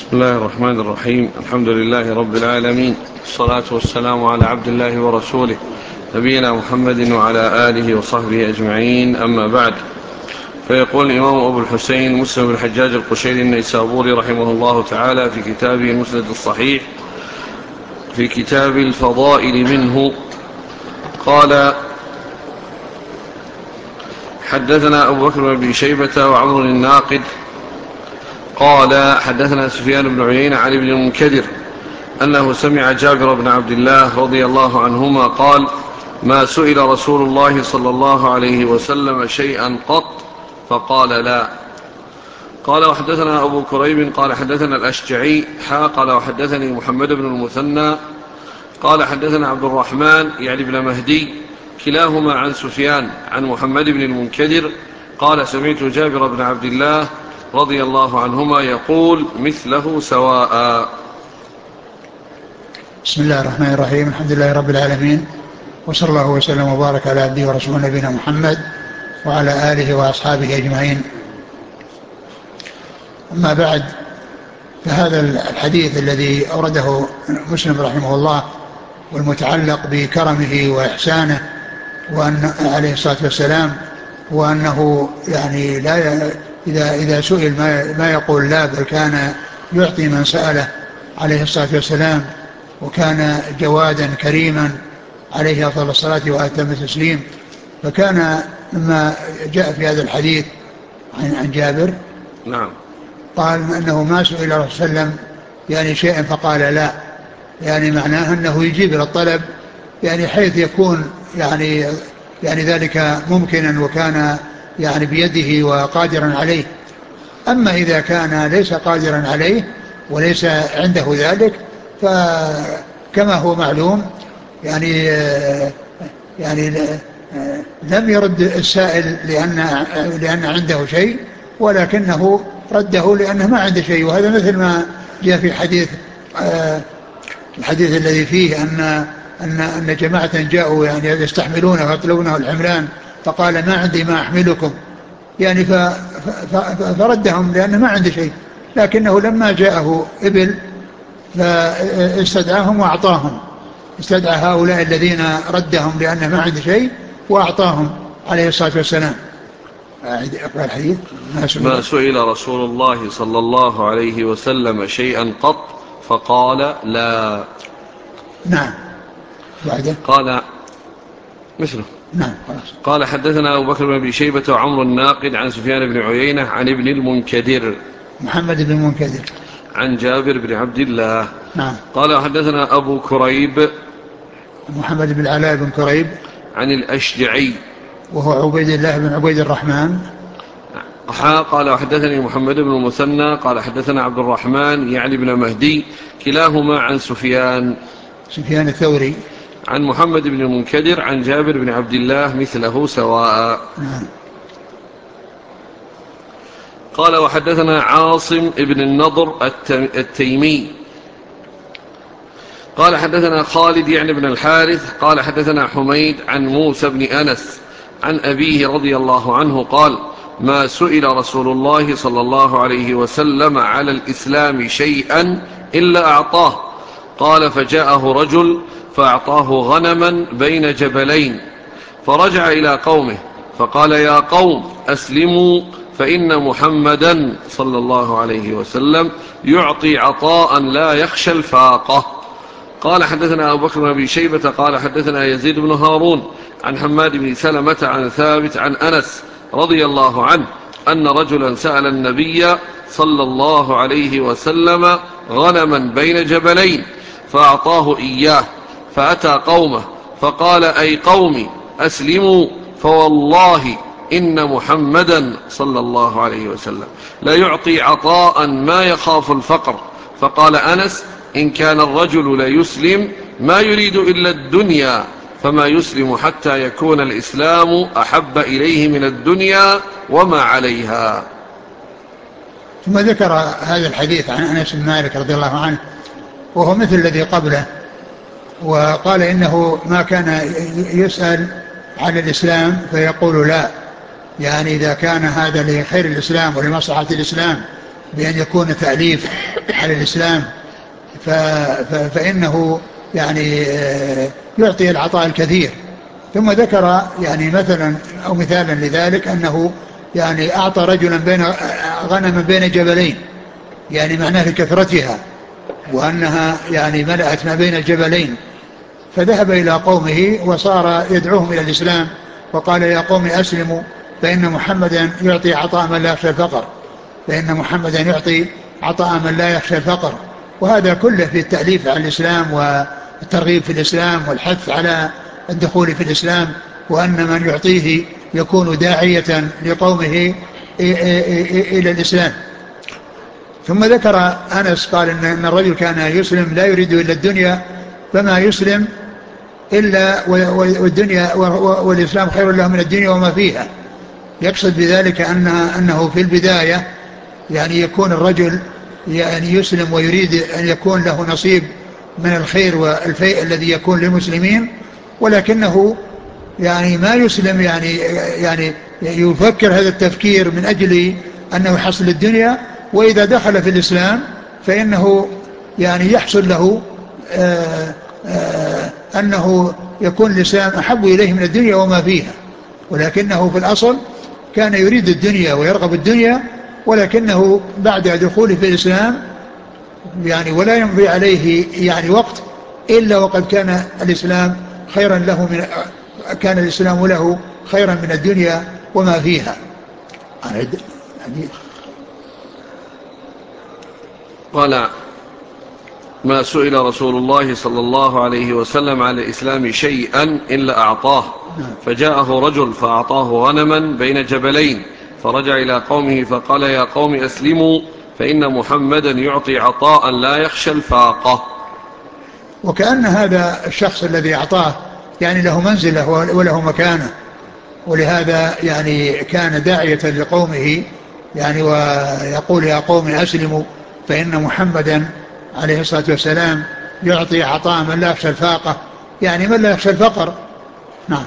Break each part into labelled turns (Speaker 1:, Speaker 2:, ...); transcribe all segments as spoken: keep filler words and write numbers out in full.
Speaker 1: بسم الله الرحمن الرحيم. الحمد لله رب العالمين، الصلاة والسلام على عبد الله ورسوله نبينا محمد وعلى آله وصحبه أجمعين، أما بعد. فيقول الإمام أبو الحسين مسلم بن الحجاج القشيري النيسابوري رحمه الله تعالى في كتابه المسند الصحيح في كتاب الفضائل منه قال: حدثنا أبو بكر بن أبي شيبة وعمر الناقد قال: حدثنا سفيان بن عيينة عن ابن المنكدر أنه سمع جابر بن عبد الله رضي الله عنهما قال: ما سئل رسول الله صلى الله عليه وسلم شيئا قط فقال لا. قال: وحدثنا أبو كريب قال: حدثنا الأشجعي حا قال: وحدثني محمد بن المثنى قال: حدثنا عبد الرحمن يعني ابن مهدي كلاهما عن سفيان عن محمد بن المنكدر قال: سمعت جابر بن عبد الله رضي الله عنهما يقول مثله سواء.
Speaker 2: بسم الله الرحمن الرحيم. الحمد لله رب العالمين، وصلى الله وسلم وبارك على عبده ورسوله نبينا محمد وعلى آله وأصحابه أجمعين. أما بعد، فهذا الحديث الذي أورده مسلم رحمه الله والمتعلق بكرمه وإحسانه وأن عليه الصلاة والسلام، وأنه يعني لا إذا إذا سئل ما ما يقول لا، بل كان يعطي من سأله عليه الصلاة والسلام، وكان جوادا كريما عليه أفضل الصلاة وأتم التسليم. فكان لما جاء في هذا الحديث عن عن جابر
Speaker 1: نعم
Speaker 2: قال أنه ما سئل الرسول صلى الله عليه وسلم يعني شيئا فقال لا، يعني معناه أنه يجيب إلى الطلب، يعني حيث يكون يعني يعني ذلك ممكنا وكان يعني بيده وقادرا عليه. أما إذا كان ليس قادرا عليه وليس عنده ذلك، فكما هو معلوم يعني يعني لم يرد السائل لأن لأن عنده شيء، ولكنه رده لأنه ما عنده شيء. وهذا مثل ما جاء في حديث الحديث الذي فيه أن أن أن جماعة جاءوا يعني يستحملونه ويطلبونه الحملان، فقال ما عندي ما أحملكم، يعني فردهم لأنه ما عنده شيء. لكنه لما جاءه إبل فاستدعاهم وأعطاهم، استدعى هؤلاء الذين ردهم لأنه ما عنده شيء وأعطاهم عليه الصلاة والسلام. أقرأ الحديث.
Speaker 1: ما سئل, ما سئل رسول الله صلى الله عليه وسلم شيئا قط فقال لا.
Speaker 2: نعم. بعده
Speaker 1: قال مثله.
Speaker 2: نعم خلاص.
Speaker 1: قال: حدثنا أبو بكر بن أبي شيبة وعمر الناقد عن سفيان بن عيينة عن ابن المنكدر
Speaker 2: محمد بن المنكدر
Speaker 1: عن جابر بن عبد الله.
Speaker 2: نعم.
Speaker 1: قال: حدثنا أبو كريب
Speaker 2: محمد بن العلاء بن كريب
Speaker 1: عن الأشجعي
Speaker 2: وهو عبيد الله بن عبيد الرحمن
Speaker 1: حا قال: وحدثني محمد بن المثنى قال: حدثنا عبد الرحمن يعني ابن مهدي كلاهما عن سفيان
Speaker 2: سفيان الثوري
Speaker 1: عن محمد بن المنكدر عن جابر بن عبد الله مثله سواء.
Speaker 2: نعم.
Speaker 1: قال: وحدثنا عاصم بن النضر التيمي قال: حدثنا خالد يعني بن الحارث قال: حدثنا حميد عن موسى بن أنس عن أبيه رضي الله عنه قال: ما سئل رسول الله صلى الله عليه وسلم على الإسلام شيئا إلا أعطاه. قال: فجاءه رجل فأعطاه غنما بين جبلين، فرجع إلى قومه فقال: يا قوم أسلموا، فإن محمدا صلى الله عليه وسلم يعطي عطاء لا يخشى الفاقة. قال: حدثنا أبو بكر بن أبي شيبة قال: حدثنا يزيد بن هارون عن حماد بن سلمة عن ثابت عن أنس رضي الله عنه أن رجلا سأل النبي صلى الله عليه وسلم غنما بين جبلين فأعطاه إياه، فأتى قومه فقال: أي قوم أسلموا، فوالله إن محمدا صلى الله عليه وسلم لا يعطي عطاء ما يخاف الفقر. فقال أنس: إن كان الرجل لا يسلم ما يريد إلا الدنيا فما يسلم حتى يكون الإسلام أحب إليه من الدنيا وما عليها.
Speaker 2: ثم ذكر هذا الحديث عن أنس بن مالك رضي الله عنه وهو مثل الذي قبله، وقال إنه ما كان يسأل عن الإسلام فيقول لا، يعني إذا كان هذا لخير الإسلام ولمصلحة الإسلام بأن يكون تأليف على الإسلام، فإنه يعني يعطي العطاء الكثير. ثم ذكر يعني مثلا أو مثالا لذلك أنه يعني أعطى رجلا بين غنما بين جبلين، يعني معناه لكثرتها وأنها يعني ملأت ما بين الجبلين، فذهب إلى قومه وصار يدعوهم إلى الإسلام وقال يا قوم أسلموا فإن محمدا يعطي عطاء من لا يخشى الفقر، فإن محمدا يعطي عطاء من لا يخشى الفقر. وهذا كله في التأليف على الإسلام والترغيب في الإسلام والحث على الدخول في الإسلام، وأن من يعطيه يكون داعية لقومه إلى الإسلام. ثم ذكر أنس قال إن الرجل كان يسلم لا يريد إلا الدنيا فما يسلم إلا والدنيا والإسلام خير له من الدنيا وما فيها. يقصد بذلك أن أنه في البداية يعني يكون الرجل يعني يسلم ويريد أن يكون له نصيب من الخير والفيء الذي يكون للمسلمين، ولكنه يعني ما يسلم يعني يعني يفكر هذا التفكير من أجل أنه يحصل الدنيا، وإذا دخل في الإسلام فإنه يعني يحصل له آآ آآ أنه يكون الإسلام أحب إليه من الدنيا وما فيها، ولكنه في الأصل كان يريد الدنيا ويرغب الدنيا، ولكنه بعد دخوله في الإسلام يعني ولا يمضي عليه يعني وقت إلا وقد كان الإسلام خيرا له من كان الإسلام له خيرا من الدنيا وما فيها.
Speaker 1: قال ما سئل رسول الله صلى الله عليه وسلم عن الإسلام شيئا إلا أعطاه، فجاءه رجل فأعطاه غنما بين جبلين، فرجع إلى قومه فقال يا قوم أسلموا فإن محمدا يعطي عطاء لا يخشى الفاقة.
Speaker 2: وكأن هذا الشخص الذي أعطاه يعني له منزله وله مكانه، ولهذا يعني كان داعية لقومه يعني ويقول يا قوم أسلموا فإن محمدا عليه الصلاة والسلام يعطي عطاء من لا يخشى الفاقة، يعني من لا يخشى الفقر. نعم.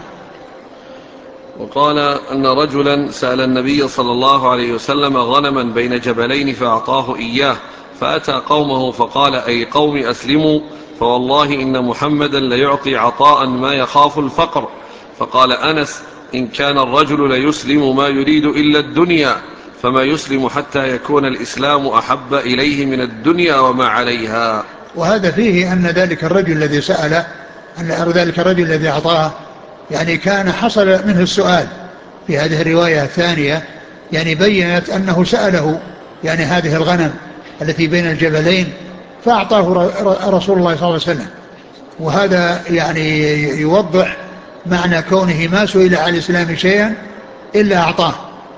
Speaker 1: وقال أن رجلا سأل النبي صلى الله عليه وسلم غنما بين جبلين فأعطاه إياه، فأتى قومه فقال أي قوم أسلموا فوالله إن محمدا ليعطي عطاء ما يخاف الفقر. فقال أنس إن كان الرجل ليسلم ما يريد إلا الدنيا فما يسلم حتى يكون الإسلام أحب إليه من الدنيا وما عليها.
Speaker 2: وهذا فيه أن ذلك الرجل الذي سأله أن ذلك الرجل الذي أعطاه يعني كان حصل منه السؤال في هذه الرواية الثانية، يعني بيّنت أنه سأله يعني هذه الغنم التي بين الجبلين فأعطاه رسول الله صلى الله عليه وسلم، وهذا يعني يوضح معنى كونه ما سئل عن الإسلام شيئا إلا أعطاه،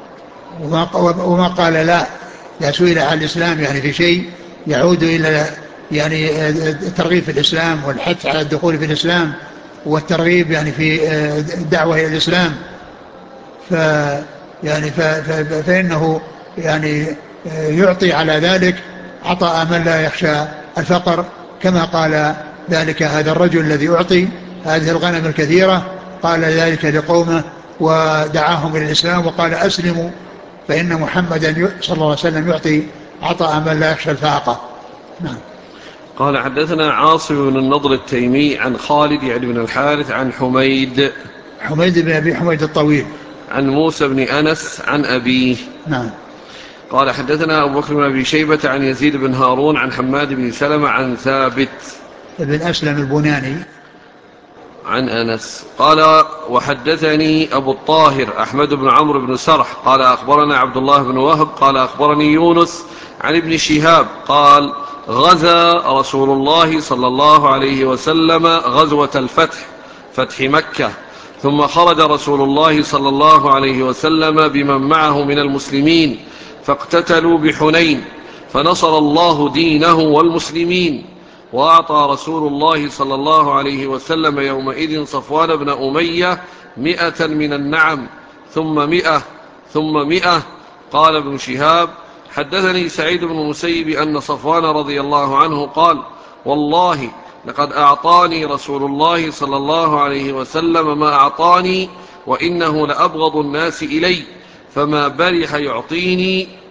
Speaker 2: وما قال لا لا سئل عن الإسلام يعني في شيء يعود إلى يعني الترغيب في الإسلام والحث على الدخول في الإسلام والترغيب يعني في الدعوة إلى الإسلام، ف يعني ف فإنه يعني يعطي على ذلك عطاء من لا يخشى الفقر، كما قال ذلك هذا الرجل الذي أعطي هذه الغنم الكثيرة، قال ذلك لقومه ودعاهم إلى الإسلام وقال أسلموا فإن محمدا صلى الله عليه وسلم يعطي عطاء من لا يخشى الفاقة. نعم.
Speaker 1: قال حدثنا عاصم بن النضر التيمي عن خالد يعني بن الحارث عن حميد
Speaker 2: حميد بن أبي حميد الطويل
Speaker 1: عن موسى بن أنس عن أبيه.
Speaker 2: نعم.
Speaker 1: قال حدثنا أبو بكر بن أبي شيبة عن يزيد بن هارون عن حماد بن سلمة عن ثابت
Speaker 2: بن أسلم البناني
Speaker 1: عن أنس قال وحدثني أبو الطاهر أحمد بن عمرو بن سرح قال أخبرنا عبد الله بن وهب قال أخبرني يونس عن ابن شهاب قال غزا رسول الله صلى الله عليه وسلم غزوة الفتح فتح مكة، ثم خرج رسول الله صلى الله عليه وسلم بمن معه من المسلمين فاقتتلوا بحنين، فنصر الله دينه والمسلمين، وأعطى رسول الله صلى الله عليه وسلم يومئذ صفوان بن أمية مئة من النعم ثم مئة ثم مئة. قال ابن شهاب حدثني سعيد بن المسيب أن صفوان رضي الله عنه قال والله لقد أعطاني رسول الله صلى الله عليه وسلم ما أعطاني وإنه لأبغض الناس إلي، فما برح يعطيني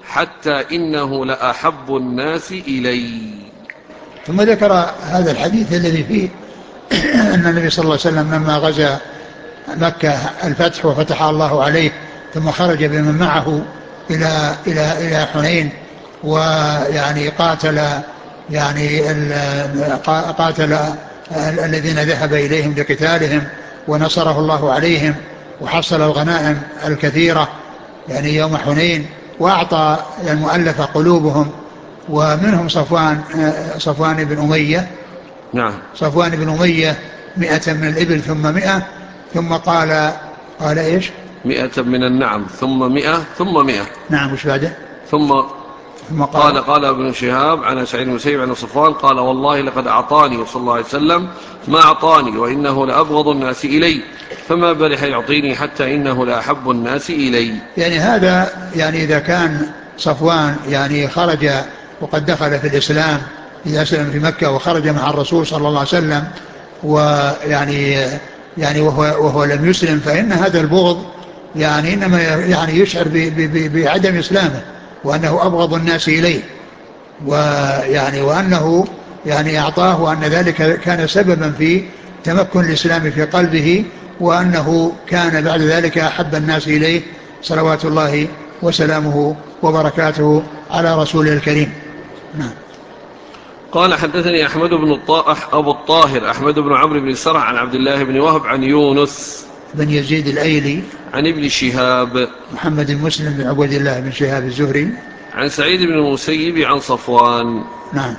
Speaker 1: حتى إنه لأحب الناس إلي.
Speaker 2: ثم ذكر هذا الحديث الذي فيه أن النبي صلى الله عليه وسلم لما غزا مكة الفتح وفتح الله عليه ثم خرج بمن معه إلى إلى إلى حنين، ويعني قاتل يعني قاتل الذين ذهب إليهم لقتالهم ونصره الله عليهم وحصل الغنائم الكثيرة يعني يوم حنين، وأعطى المؤلف قلوبهم، ومنهم صفوان صفوان بن أمية.
Speaker 1: نعم.
Speaker 2: صفوان بن أمية مئة من الإبل ثم مئة، ثم قال قال إيش
Speaker 1: مئة من النعم ثم مئة ثم مئة.
Speaker 2: نعم. وش بعده؟
Speaker 1: ثم
Speaker 2: ثم قال
Speaker 1: قال قال ابن شهاب عن سعيد بن المسيب عن صفوان قال والله لقد أعطاني صلى الله عليه وسلم ما أعطاني وإنه لأبغض الناس إلي، فما برح يعطيني حتى إنه لأحب الناس إلي.
Speaker 2: يعني هذا يعني إذا كان صفوان يعني خرج وقد دخل في الإسلام، إذا أسلم في مكة وخرج مع الرسول صلى الله عليه وسلم ويعني يعني وهو, وهو لم يسلم، فإن هذا البغض يعني إنما يعني يشعر بعدم إسلامه وأنه أبغض الناس إليه، ويعني وأنه يعني أعطاه، وأن ذلك كان سببا في تمكن الإسلام في قلبه، وأنه كان بعد ذلك أحب الناس إليه صلوات الله وسلامه وبركاته على رسوله الكريم. نعم.
Speaker 1: قال حدثني أحمد بن الطائح أبو الطاهر أحمد بن عمرو بن سرع عن عبد الله بن وهب عن يونس
Speaker 2: بن يزيد الأيلي
Speaker 1: عن ابن شهاب
Speaker 2: محمد المسلم بن عبد الله بن شهاب الزهري
Speaker 1: عن سعيد بن المسيب عن صفوان.
Speaker 2: نعم.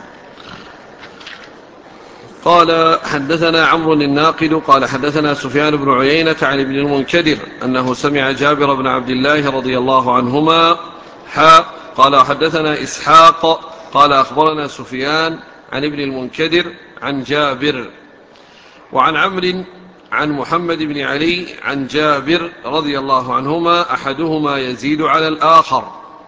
Speaker 1: قال حدثنا عمرو الناقد قال حدثنا سفيان بن عيينة عن ابن المنكدر أنه سمع جابر بن عبد الله رضي الله عنهما حا قال حدثنا إسحاق قال أخبرنا سفيان عن ابن المنكدر عن جابر وعن عمرو عن محمد بن علي عن جابر رضي الله عنهما أحدهما يزيد على الآخر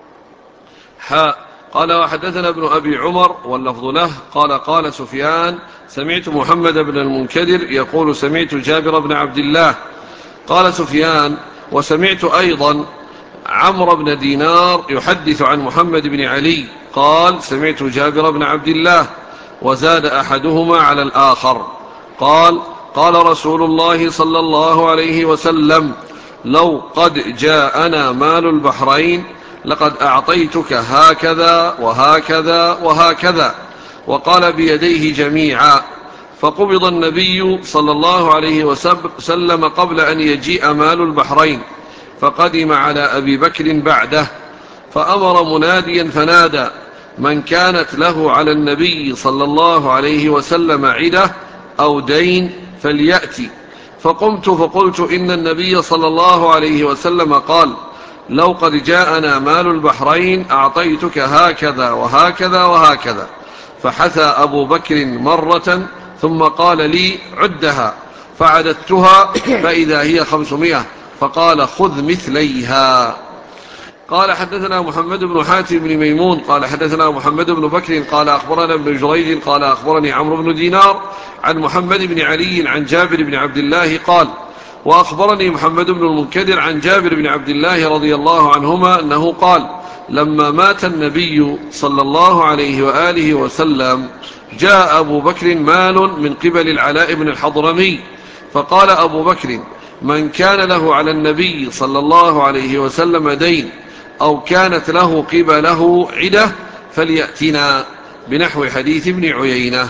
Speaker 1: حا قال وحدثنا ابن أبي عمر واللفظ له قال قال سفيان سمعت محمد بن المنكدر يقول سمعت جابر بن عبد الله. قال سفيان وسمعت أيضا عمرو بن دينار يحدث عن محمد بن علي قال سمعت جابر بن عبد الله، وزاد أحدهما على الآخر قال قال رسول الله صلى الله عليه وسلم لو قد جاءنا مال البحرين لقد أعطيتك هكذا وهكذا وهكذا، وقال بيديه جميعا. فقبض النبي صلى الله عليه وسلم قبل أن يجيء مال البحرين، فقدم على أبي بكر بعده، فأمر مناديا فنادى من كانت له على النبي صلى الله عليه وسلم عدة أو دين فليأتي. فقمت فقلت إن النبي صلى الله عليه وسلم قال لو قد جاءنا مال البحرين أعطيتك هكذا وهكذا وهكذا. فحثى أبو بكر مرة ثم قال لي عدها، فعددتها فإذا هي خمسمائة، فقال خذ مثليها. قال حدثنا محمد بن حاتم بن ميمون قال حدثنا محمد بن بكر قال أخبرنا ابن جريج قال أخبرني عمرو بن دينار عن محمد بن علي عن جابر بن عبد الله قال وأخبرني محمد بن المنكدر عن جابر بن عبد الله رضي الله عنهما أنه قال لما مات النبي صلى الله عليه وآله وسلم جاء أبو بكر مال من قبل العلاء بن الحضرمي، فقال أبو بكر من كان له على النبي صلى الله عليه وسلم دين أو كانت له قبله عدة فليأتنا بنحو حديث ابن عيينة.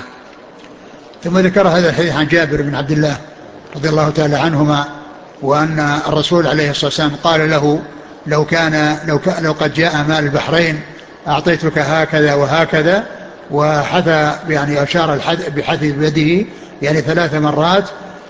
Speaker 2: ثم ذكر هذا الحديث عن جابر بن عبد الله رضي الله تعالى عنهما، وأن الرسول عليه الصلاة والسلام قال له لو كان لو, كان لو قد جاء مال البحرين أعطيتك هكذا وهكذا، وحثى يعني أشار بحث بيده يعني ثلاث مرات،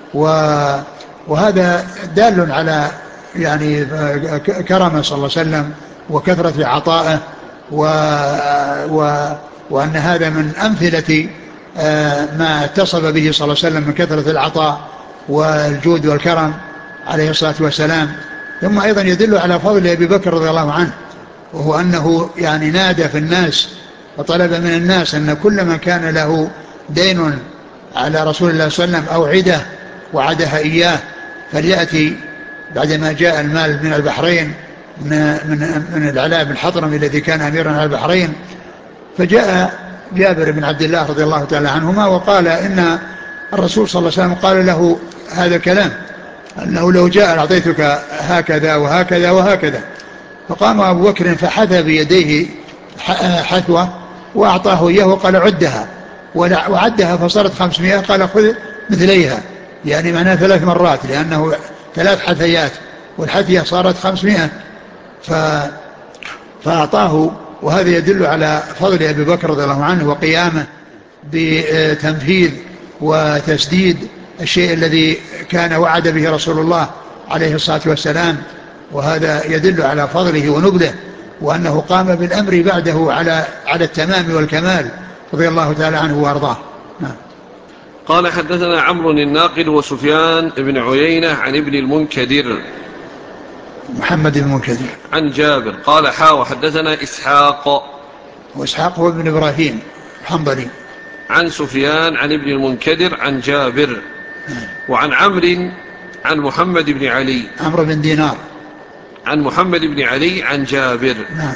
Speaker 2: وهذا دال على يعني كرمه صلى الله عليه وسلم وكثرة عطائه، و و وأن هذا من أمثلة ما اتصف به صلى الله عليه وسلم من كثرة العطاء والجود والكرم عليه الصلاة والسلام. ثم أيضا يدل على فضل أبي بكر رضي الله عنه، وهو أنه يعني نادى في الناس وطلب من الناس أن كل من كان له دين على رسول الله صلى الله عليه وسلم أو عدة وعدها إياه فليأتي بعدما جاء المال من البحرين من, من العلاء بن حضرمي الذي كان أميرا على البحرين. فجاء جابر بن عبد الله رضي الله تعالى عنهما وقال إن الرسول صلى الله عليه وسلم قال له هذا الكلام، أنه لو جاء أعطيتك هكذا وهكذا وهكذا. فقام أبو بكر فحثى بيديه حثوة وأعطاه إياه وقال عدها، وعدها فصارت خمسمائة، قال خذ مثليها، يعني معناها ثلاث مرات، لأنه ثلاث حثيات والحثية صارت خمسمائة. ف... فأعطاه. وهذا يدل على فضل أبي بكر رضي الله عنه وقيامه بتنفيذ وتسديد الشيء الذي كان وعد به رسول الله عليه الصلاة والسلام، وهذا يدل على فضله ونبله، وأنه قام بالأمر بعده على على التمام والكمال رضي الله تعالى عنه وأرضاه. نعم.
Speaker 1: قال حدثنا عمرو الناقد وسفيان بن عيينة عن ابن المنكدر
Speaker 2: محمد بن المنكدر
Speaker 1: عن جابر قال حا وحدثنا إسحاق
Speaker 2: وإسحاق هو ابن إبراهيم الحنظلي
Speaker 1: عن سفيان عن ابن المنكدر عن جابر وعن عمرو عن محمد بن علي
Speaker 2: عمرو بن دينار
Speaker 1: عن محمد بن علي عن جابر.
Speaker 2: نعم.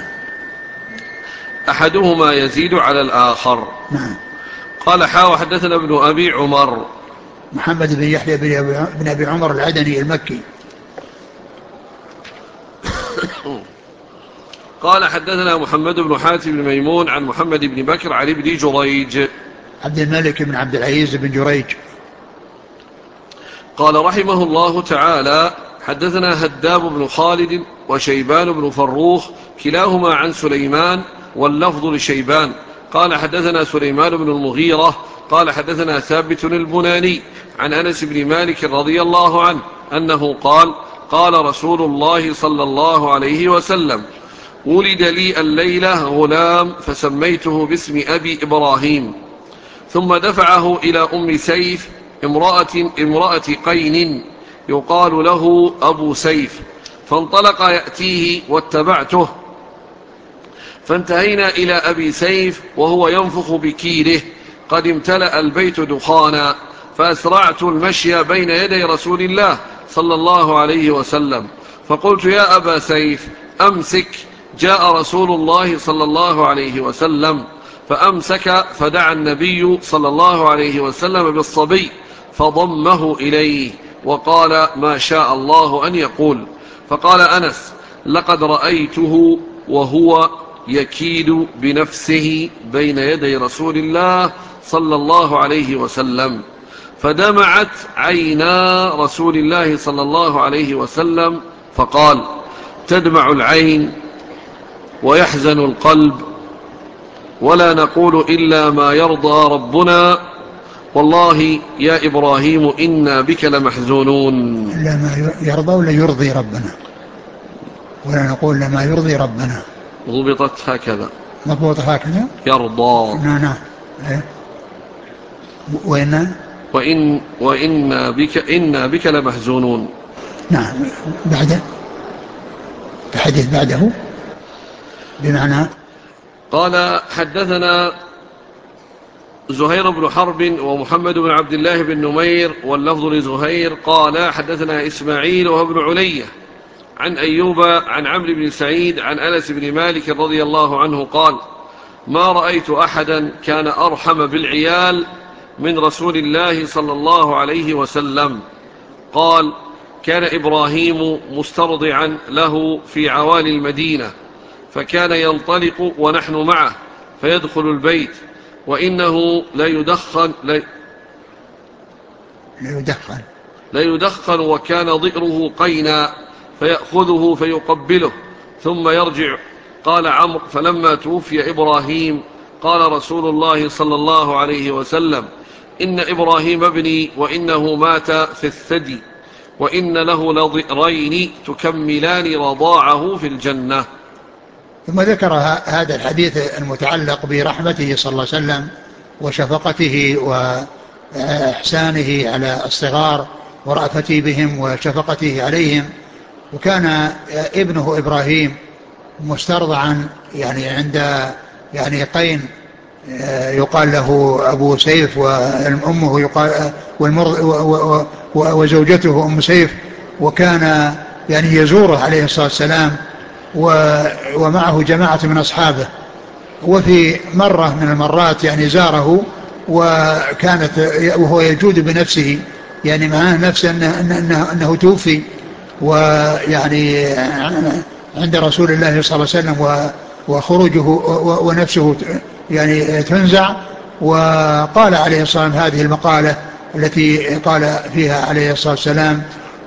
Speaker 1: أحدهما يزيد على الآخر.
Speaker 2: نعم.
Speaker 1: قال حا وحدثنا ابن أبي عمر
Speaker 2: محمد بن يحيى بن أبي عمر العدني المكي.
Speaker 1: قال حدثنا محمد بن حاتم بن ميمون عن محمد بن بكر عن ابن جريج
Speaker 2: عبد الملك بن عبد العزيز بن جريج.
Speaker 1: قال رحمه الله تعالى حدثنا هداب بن خالد وشيبان بن فروخ كلاهما عن سليمان واللفظ لشيبان قال حدثنا سليمان بن المغيرة قال حدثنا ثابت البناني عن أنس بن مالك رضي الله عنه أنه قال قال رسول الله صلى الله عليه وسلم ولد لي الليلة غلام فسميته باسم أبي إبراهيم، ثم دفعه إلى أم سيف امرأة, امرأة قين يقال له أبو سيف، فانطلق يأتيه واتبعته، فانتهينا إلى أبي سيف وهو ينفخ بكيره قد امتلأ البيت دخانا، فأسرعت المشي بين يدي رسول الله صلى الله عليه وسلم، فقلت يا أبا سيف أمسك، جاء رسول الله صلى الله عليه وسلم فأمسك، فدعا النبي صلى الله عليه وسلم بالصبي فضمه إليه وقال ما شاء الله أن يقول. فقال أنس لقد رأيته وهو يكيد بنفسه بين يدي رسول الله صلى الله عليه وسلم، فدمعت عينا رسول الله صلى الله عليه وسلم فقال تدمع العين ويحزن القلب ولا نقول إلا ما يرضى ربنا، والله يا إبراهيم إنا بك لمحزونون.
Speaker 2: إلا ما يرضى ولا يرضي ربنا، ولا نقول لما يرضي ربنا.
Speaker 1: ضبطت هكذا،
Speaker 2: مضبوط هكذا
Speaker 1: يرضى.
Speaker 2: نعم نعم. وإن
Speaker 1: وإن وإنا بك إنا بك لمحزونون.
Speaker 2: نعم. بعد الحديث بعده بمعنى
Speaker 1: قال حدثنا زهير بن حرب ومحمد بن عبد الله بن نمير واللفظ لزهير قال حدثنا إسماعيل وهو ابن علية عن أيوب عن عمرو بن سعيد عن أنس بن مالك رضي الله عنه قال ما رأيت أحدا كان أرحم بالعيال من رسول الله صلى الله عليه وسلم. قال كان إبراهيم مسترضعا له في عوالي المدينة، فكان ينطلق ونحن معه فيدخل البيت وإنه لا يدخن لا
Speaker 2: يدخن
Speaker 1: لا يدخن وكان ضئره قينا فيأخذه فيقبله ثم يرجع. قال عمرو فلما توفي إبراهيم قال رسول الله صلى الله عليه وسلم إن إبراهيم ابني وإنه مات في الثدي وإن له لضئرين تكملان رضاعه في الجنة.
Speaker 2: ثم ذكر هذا الحديث المتعلق برحمته صلى الله عليه وسلم وشفقته وإحسانه على الصغار ورأفته بهم وشفقته عليهم. وكان ابنه إبراهيم مسترضعا يعني عند يعني قين يقال له أبو سيف، وأمه يقال وزوجته أم سيف، وكان يعني يزوره عليه الصلاة والسلام ومعه جماعة من أصحابه. وفي مرة من المرات يعني زاره وكانت وهو يجود بنفسه، يعني معاه نفسه أنه, أنه, أنه توفي، ويعني عند رسول الله صلى الله عليه وسلم وخروجه ونفسه يعني تنزع. وقال عليه الصلاة والسلام هذه المقالة التي قال فيها عليه الصلاة والسلام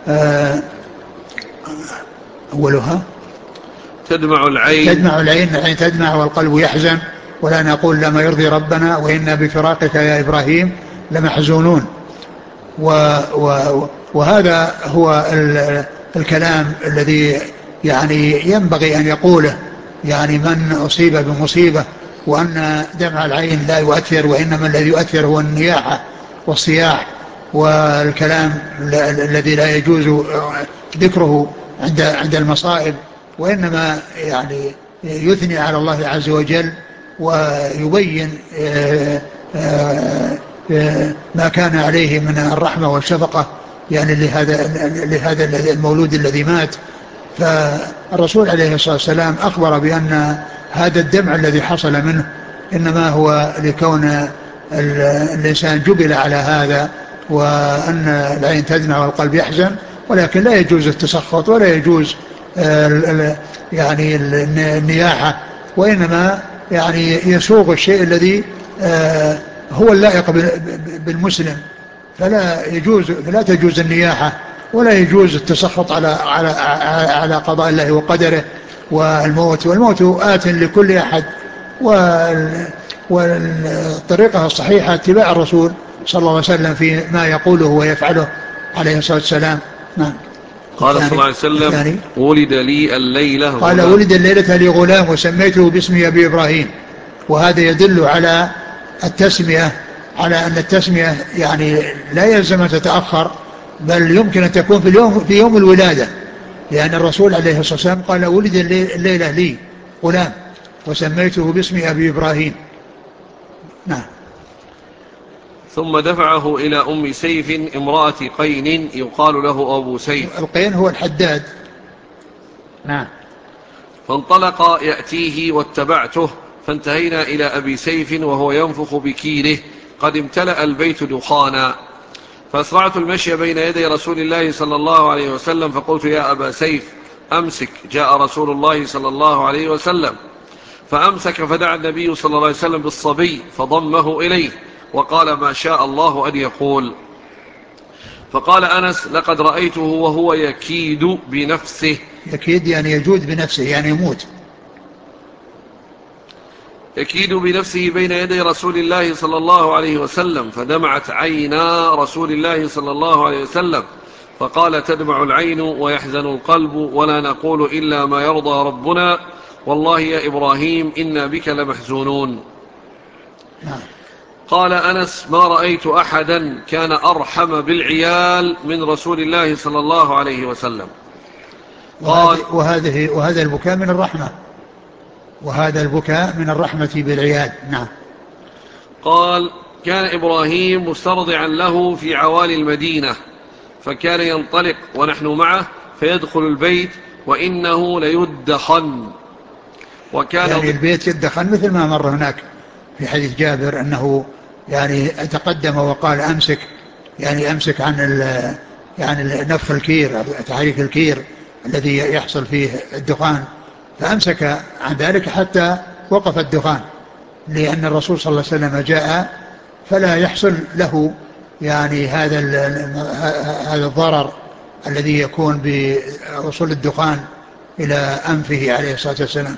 Speaker 2: أولها
Speaker 1: تدمع العين
Speaker 2: تدمع العين العين تدمع والقلب يحزن، ولا نقول لما يرضي ربنا وإنا بفراقك يا إبراهيم لمحزونون. و و وهذا هو الكلام الذي يعني ينبغي أن يقوله يعني من أصيب بمصيبة، وأن دمع العين لا يؤثر، وإنما الذي يؤثر هو النياحة والصياح والكلام الذي لا يجوز ذكره عند عند المصائب، وإنما يعني يثني على الله عز وجل ويبين ما كان عليه من الرحمة والشفقة يعني لهذا لهذا المولود الذي مات. فالرسول عليه الصلاة والسلام أخبر بأن هذا الدمع الذي حصل منه إنما هو لكون الإنسان جبل على هذا، وأن العين تدمع والقلب يحزن، ولكن لا يجوز التسخط ولا يجوز يعني النياحة، وإنما يعني يسوغ الشيء الذي هو اللائق بالمسلم. فلا يجوز فلا تجوز النياحة ولا يجوز التسخط على على على قضاء الله وقدره. والموت والموت آت لكل أحد، والطريقة الصحيحة اتباع الرسول صلى الله عليه وسلم في ما يقوله ويفعله عليه الصلاة والسلام. نعم.
Speaker 1: قال صلى الله عليه وسلم ولد لي الليلة غلام.
Speaker 2: قال ولد الليلة لي غلام وسميته باسم أبي إبراهيم. وهذا يدل على التسمية، على أن التسمية يعني لا يلزم أن تتأخر، بل يمكن أن تكون في اليوم في يوم الولادة، لأن الرسول عليه الصلاة والسلام قال ولد الليلة لي غلام وسميته باسم أبي إبراهيم. نعم.
Speaker 1: ثم دفعه إلى أم سيف امرأة قين يقال له أبو سيف.
Speaker 2: القين هو الحداد. نعم.
Speaker 1: فانطلق يأتيه واتبعته، فانتهينا إلى أبي سيف وهو ينفخ بكيره قد امتلأ البيت دخانا، فأسرعت المشي بين يدي رسول الله صلى الله عليه وسلم، فقلت يا أبا سيف أمسك، جاء رسول الله صلى الله عليه وسلم، فأمسك، فدعا النبي صلى الله عليه وسلم بالصبي فضمه إليه وقال ما شاء الله أن يقول. فقال أنس لقد رأيته وهو يكيد بنفسه.
Speaker 2: يكيد يعني يجود بنفسه يعني يموت.
Speaker 1: يكيد بنفسه بين يدي رسول الله صلى الله عليه وسلم، فدمعت عينا رسول الله صلى الله عليه وسلم، فقال تدمع العين ويحزن القلب ولا نقول إلا ما يرضى ربنا، والله يا إبراهيم إنا بك لمحزونون. قال أنس ما رأيت أحدا كان أرحم بالعيال من رسول الله صلى الله عليه وسلم.
Speaker 2: قال وهذه وهذا البكاء من الرحمة، وهذا البكاء من الرحمة بالعيال. نعم.
Speaker 1: قال كان إبراهيم مسترضعا له في عوالي المدينة، فكان ينطلق ونحن معه فيدخل البيت وإنه ليدخن، وكان
Speaker 2: يعني البيت يدخن مثل ما مر هناك في حديث جابر أنه يعني تقدم وقال أمسك، يعني أمسك عن يعني نفخ الكير، تحريك الكير الذي يحصل فيه الدخان، فأمسك عن ذلك حتى وقف الدخان، لأن الرسول صلى الله عليه وسلم جاء فلا يحصل له يعني هذا هذا الضرر الذي يكون بوصول الدخان إلى أنفه عليه الصلاة والسلام.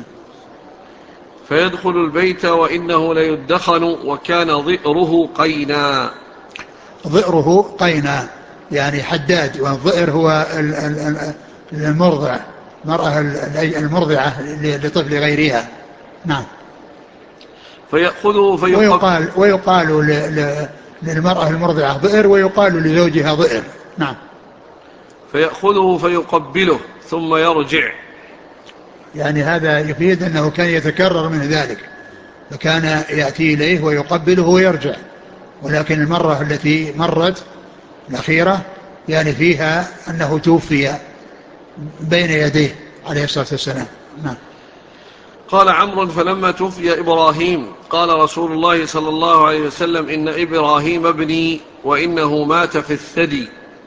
Speaker 1: فيدخل البيت وإنه ليدخن، وكان ضئره قينا.
Speaker 2: ضئره قينا يعني حداد، والضئر هو المرضع، المرأة المرضعة لطفل غيرها. نعم.
Speaker 1: فيأخذه فيقبل،
Speaker 2: ويقال, ويقال للمرأة المرضعة ضئر، ويقال لزوجها ضئر. نعم.
Speaker 1: فيأخذه فيقبله ثم يرجع،
Speaker 2: يعني هذا يفيد أنه كان يتكرر من ذلك، فكان يأتي إليه ويقبله ويرجع، ولكن المرة التي مرت الأخيرة يعني فيها أنه توفي بين يديه عليه الصلاة والسلام. نعم.
Speaker 1: قال عمرو فلما توفي إبراهيم قال رسول الله صلى الله عليه وسلم إن إبراهيم ابني وإنه مات في الثدي.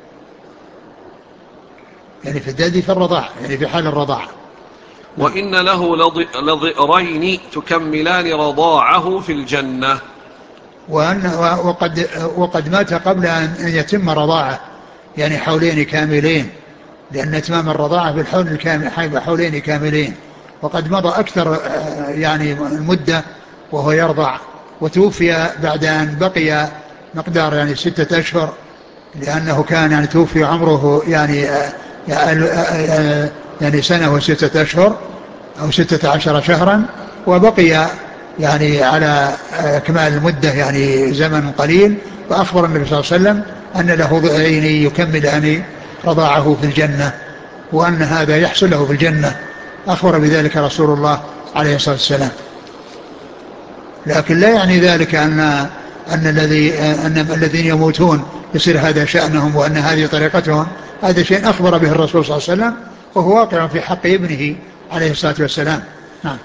Speaker 2: يعني في الثدي في الرضاع، يعني في حال الرضاعة.
Speaker 1: وإن له لضئرين تكملان رضاعه في الجنة.
Speaker 2: وأن وقد, وقد مات قبل أن يتم رضاعه، يعني حولين كاملين، لأن إتمام الرضاعة بالحول الكامل حولين كاملين، وقد مضى أكثر يعني المدة وهو يرضع، وتوفي بعد أن بقي مقدار يعني ستة أشهر، لأنه كان يعني توفي عمره يعني يعني سنة وستة أشهر أو ستة عشر شهرا، وبقي يعني على كمال المدة يعني زمن قليل، فأخبر النبي صلى الله عليه وسلم أن له ضئرين يكملان رضاعه في الجنة، وأن هذا يحصل له في الجنة، أخبر بذلك رسول الله عليه الصلاة والسلام. لكن لا يعني ذلك أن أن الذي أن الذين يموتون يصير هذا شأنهم وأن هذه طريقتهم، هذا شيء أخبر به الرسول صلى الله عليه وسلم، وهو واقع في حق ابنه عليه الصلاة والسلام. نعم.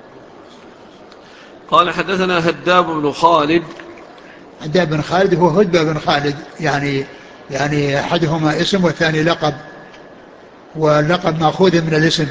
Speaker 1: قال حدثنا هداب بن خالد.
Speaker 2: هداب بن خالد هو هدبة بن خالد، يعني يعني أحدهما اسم والثاني لقب، واللقب مأخوذ من الاسم.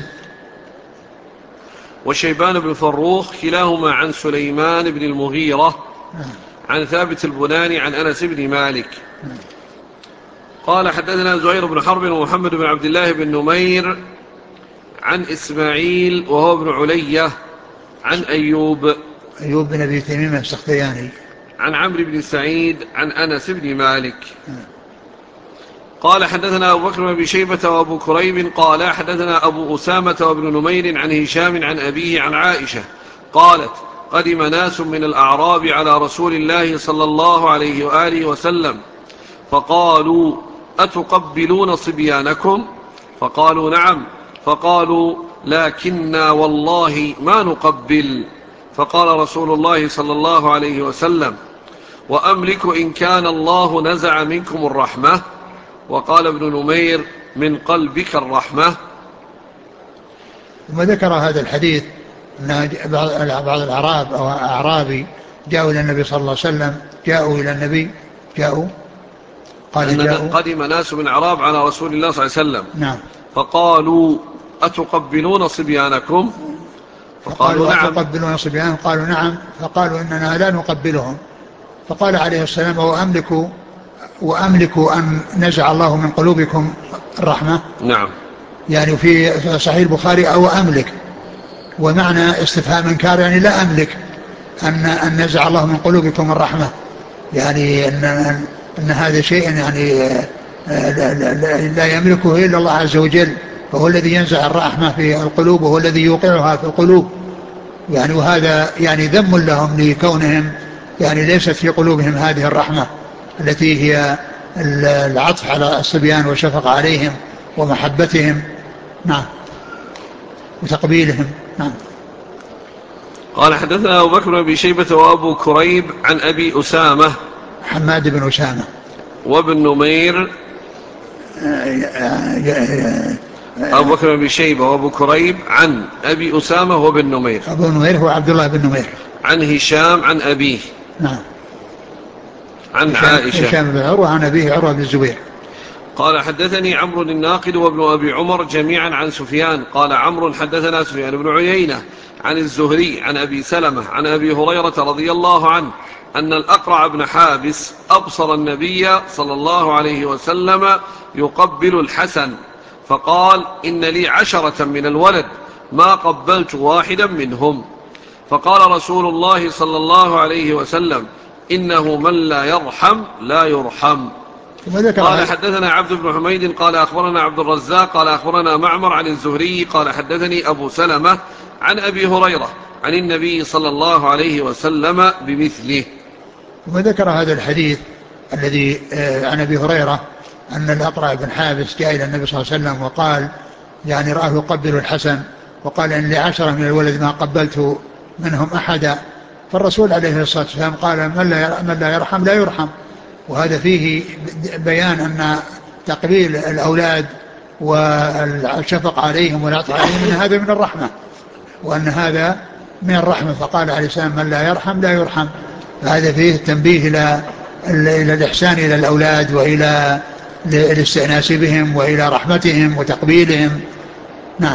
Speaker 1: وشيبان بن فروخ كلاهما عن سليمان بن المغيرة عن ثابت البناني عن أنس بن مالك. قال حدثنا زهير بن حرب ومحمد بن عبد الله بن نمير عن إسماعيل وهو ابن علية عن أيوب
Speaker 2: أيوب بن أبي تميم السختياني
Speaker 1: عن عمرو بن سعيد عن أنس بن مالك. قال حدثنا أبو بكر بن أبي شيبة وأبو كريب قال حدثنا أبو أسامة وابن نمير عن هشام عن أبيه عن عائشة قالت قدم ناس من الأعراب على رسول الله صلى الله عليه وآله وسلم فقالوا أتقبلون صبيانكم؟ فقالوا نعم. فقالوا لكننا والله ما نقبل. فقال رسول الله صلى الله عليه وسلم وأملك إن كان الله نزع منكم الرحمة. وقال ابن نمير من قلبك الرحمة.
Speaker 2: ثم ذكر هذا الحديث أن بعض الأعراب أو أعرابي جاءوا إلى النبي صلى الله عليه وسلم، جاءوا إلى النبي جاءوا
Speaker 1: قال جاءوا قدم ناس من أعراب على رسول الله صلى الله عليه وسلم.
Speaker 2: نعم.
Speaker 1: فقالوا أتقبلون صبيانكم؟
Speaker 2: فقالوا نعم. أتقبلون صبيانكم؟ قالوا نعم. فقالوا إننا لا نقبلهم. فقال عليه السلام وأملك وأملك أن نزع الله من قلوبكم الرحمة.
Speaker 1: نعم.
Speaker 2: يعني في صحيح البخاري أو أملك، ومعنى استفهام إنكار يعني لا أملك أن أن نزع الله من قلوبكم الرحمة، يعني أن, أن هذا شيء يعني لا, لا, لا يملكه إلا الله عز وجل، فهو الذي ينزع الرحمة في القلوب وهو الذي يوقعها في القلوب، يعني وهذا يعني ذم لهم لكونهم يعني ليست في قلوبهم هذه الرحمة التي هي العطف على الصبيان والشفقة عليهم ومحبتهم. نعم. وتقبيلهم. نعم.
Speaker 1: قال حدثنا أبو بكر بن أبي شيبة وأبو كريب عن أبي أسامة
Speaker 2: حماد بن أسامة
Speaker 1: وابن نمير. أبو بكر بن أبي شيبة وأبو كريب عن أبي أسامة وابن نمير.
Speaker 2: أبو نمير هو عبد الله بن نمير.
Speaker 1: عن هشام عن أبيه.
Speaker 2: نعم.
Speaker 1: عن
Speaker 2: هشام
Speaker 1: عائشة.
Speaker 2: هشام بن عروة عن أبيه عروة بن الزبير.
Speaker 1: قال حدثني عمرو الناقد وابن أبي عمر جميعا عن سفيان. قال عمرو حدثنا سفيان بن عيينة عن الزهري عن أبي سلمة عن أبي هريرة رضي الله عنه أن الأقرع بن حابس أبصر النبي صلى الله عليه وسلم يقبل الحسن فقال إن لي عشرة من الولد ما قبلت واحدا منهم. فقال رسول الله صلى الله عليه وسلم إنه من لا يرحم لا يرحم. قال حدثنا عبد بن حميد قال أخبرنا عبد الرزاق قال أخبرنا معمر عن الزهري قال حدثني أبو سلمة عن أبي هريرة عن النبي صلى الله عليه وسلم بمثله.
Speaker 2: ثم ذكر هذا الحديث الذي عن أبي هريرة أن الأقرع بن حابس جاء إلى النبي صلى الله عليه وسلم وقال يعني رآه يقبل الحسن وقال إن لعشرة من الولد ما قبلت منهم أحدا. فالرسول عليه الصلاة والسلام قال من لا من لا يرحم لا يرحم. وهذا فيه بيان أن تقبيل الأولاد والشفق عليهم والعطف عليهم أن هذا من الرحمة، وأن هذا من الرحمة. فقال عليه السلام من لا يرحم لا يرحم. فهذا فيه التنبيه إلى إلى الإحسان إلى الأولاد وإلى الاستئناس بهم وإلى رحمتهم وتقبيلهم. نعم.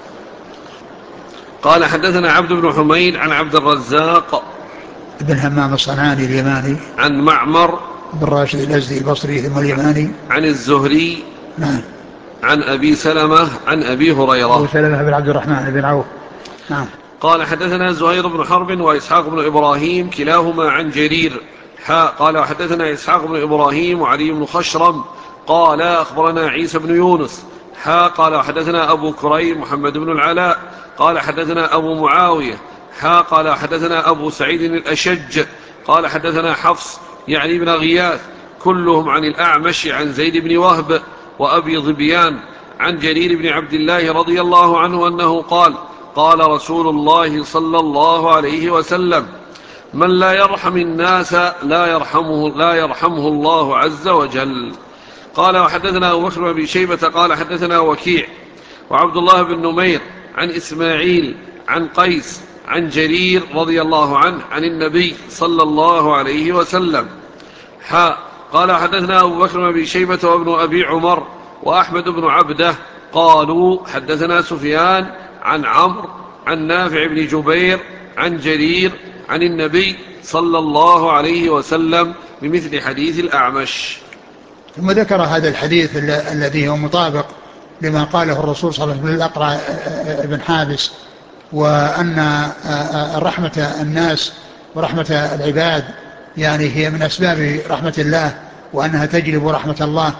Speaker 1: قال حدثنا عبد بن حميد عن عبد الرزاق
Speaker 2: ابن همام الصنعاني اليماني
Speaker 1: عن معمر
Speaker 2: بن راشد الأزدي البصري ثم اليماني
Speaker 1: عن الزهري
Speaker 2: نعم
Speaker 1: عن أبي سلمة عن أبي هريرة
Speaker 2: أبو سلمة بن عبد الرحمن بن عوف. نعم.
Speaker 1: قال حدثنا زهير بن حرب وإسحاق بن إبراهيم كلاهما عن جرير حاء قال حدثنا إسحاق بن إبراهيم وعلي بن خشرم قال أخبرنا عيسى بن يونس حاء قال حدثنا أبو كريم محمد بن العلاء قال حدثنا أبو معاوية حاء قال حدثنا أبو سعيد الأشج قال حدثنا حفص يعني بن غياث كلهم عن الأعمش عن زيد بن وهب وأبي ظبيان عن جرير بن عبد الله رضي الله عنه أنه قال قال رسول الله صلى الله عليه وسلم من لا يرحم الناس لا يرحمه, لا يرحمه الله عز وجل. قال وحدثنا أبو بكر بن شيبة قال حدثنا وكيع وعبد الله بن نمير عن إسماعيل عن قيس عن جرير رضي الله عنه عن النبي صلى الله عليه وسلم حاء قال حدثنا أبو بكر بن شيبة وابن أبي عمر وأحمد بن عبده قالوا حدثنا سفيان عن عمرو عن نافع بن جبير عن جرير عن النبي صلى الله عليه وسلم بمثل حديث الأعمش.
Speaker 2: ثم ذكر هذا الحديث الذي هو مطابق لما قاله الرسول صلى الله عليه وسلم للأقرع بن حابس، وأن رحمة الناس ورحمة العباد يعني هي من أسباب رحمة الله، وأنها تجلب رحمة الله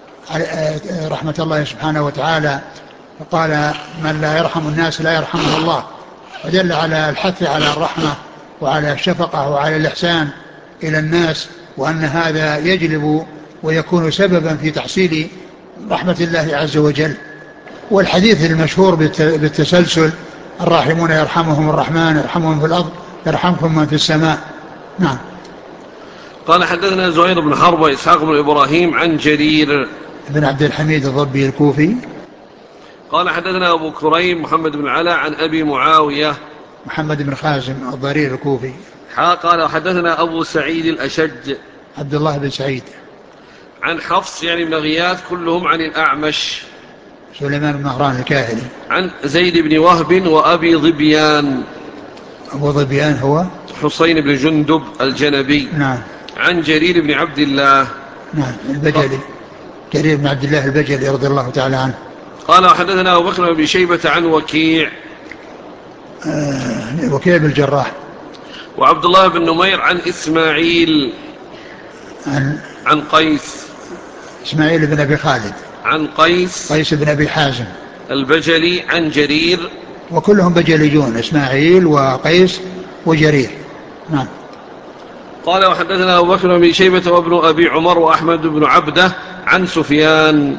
Speaker 2: رحمة الله سبحانه وتعالى. فقال من لا يرحم الناس لا يرحمه الله، ودل على الحث على الرحمة وعلى الشفقة وعلى الإحسان إلى الناس، وأن هذا يجلب ويكون سببا في تحصيل رحمة الله عز وجل. والحديث المشهور بالتسلسل الراحمون يرحمهم الرحمن يرحمهم في الأرض يرحمكم من في السماء. نعم.
Speaker 1: قال حدثنا زهير بن حرب وإسحاق بن إبراهيم عن جرير
Speaker 2: بن عبد الحميد الضبي الكوفي
Speaker 1: قال حدثنا أبو كريم محمد بن العلاء عن أبي معاوية
Speaker 2: محمد بن خازم الضرير الكوفي
Speaker 1: حا قال حدثنا أبو سعيد الأشج
Speaker 2: عبد الله بن سعيد
Speaker 1: عن حفص يعني بن غياث كلهم عن الأعمش
Speaker 2: سليمان بن مهران الكاهلي
Speaker 1: عن زيد بن وهب وأبي ظبيان.
Speaker 2: أبو ظبيان هو
Speaker 1: حسين بن جندب الجنبي.
Speaker 2: نعم.
Speaker 1: عن جرير بن عبد الله.
Speaker 2: نعم البجلي جرير بن عبد الله البجلي رضي الله تعالى عنه.
Speaker 1: قال حدثنا أبو بكر بن شيبة عن وكيع
Speaker 2: آه وكيع بن الجراح
Speaker 1: وعبد الله بن نمير عن إسماعيل
Speaker 2: عن,
Speaker 1: عن قيس
Speaker 2: إسماعيل بن أبي خالد
Speaker 1: عن قيس
Speaker 2: قيس بن أبي حازم
Speaker 1: البجلي عن جرير
Speaker 2: وكلهم بجليون إسماعيل وقيس وجرير. نعم.
Speaker 1: قال وحدثنا أبو بكر بن شيبة وابن أبي عمر وأحمد بن عبده عن سفيان.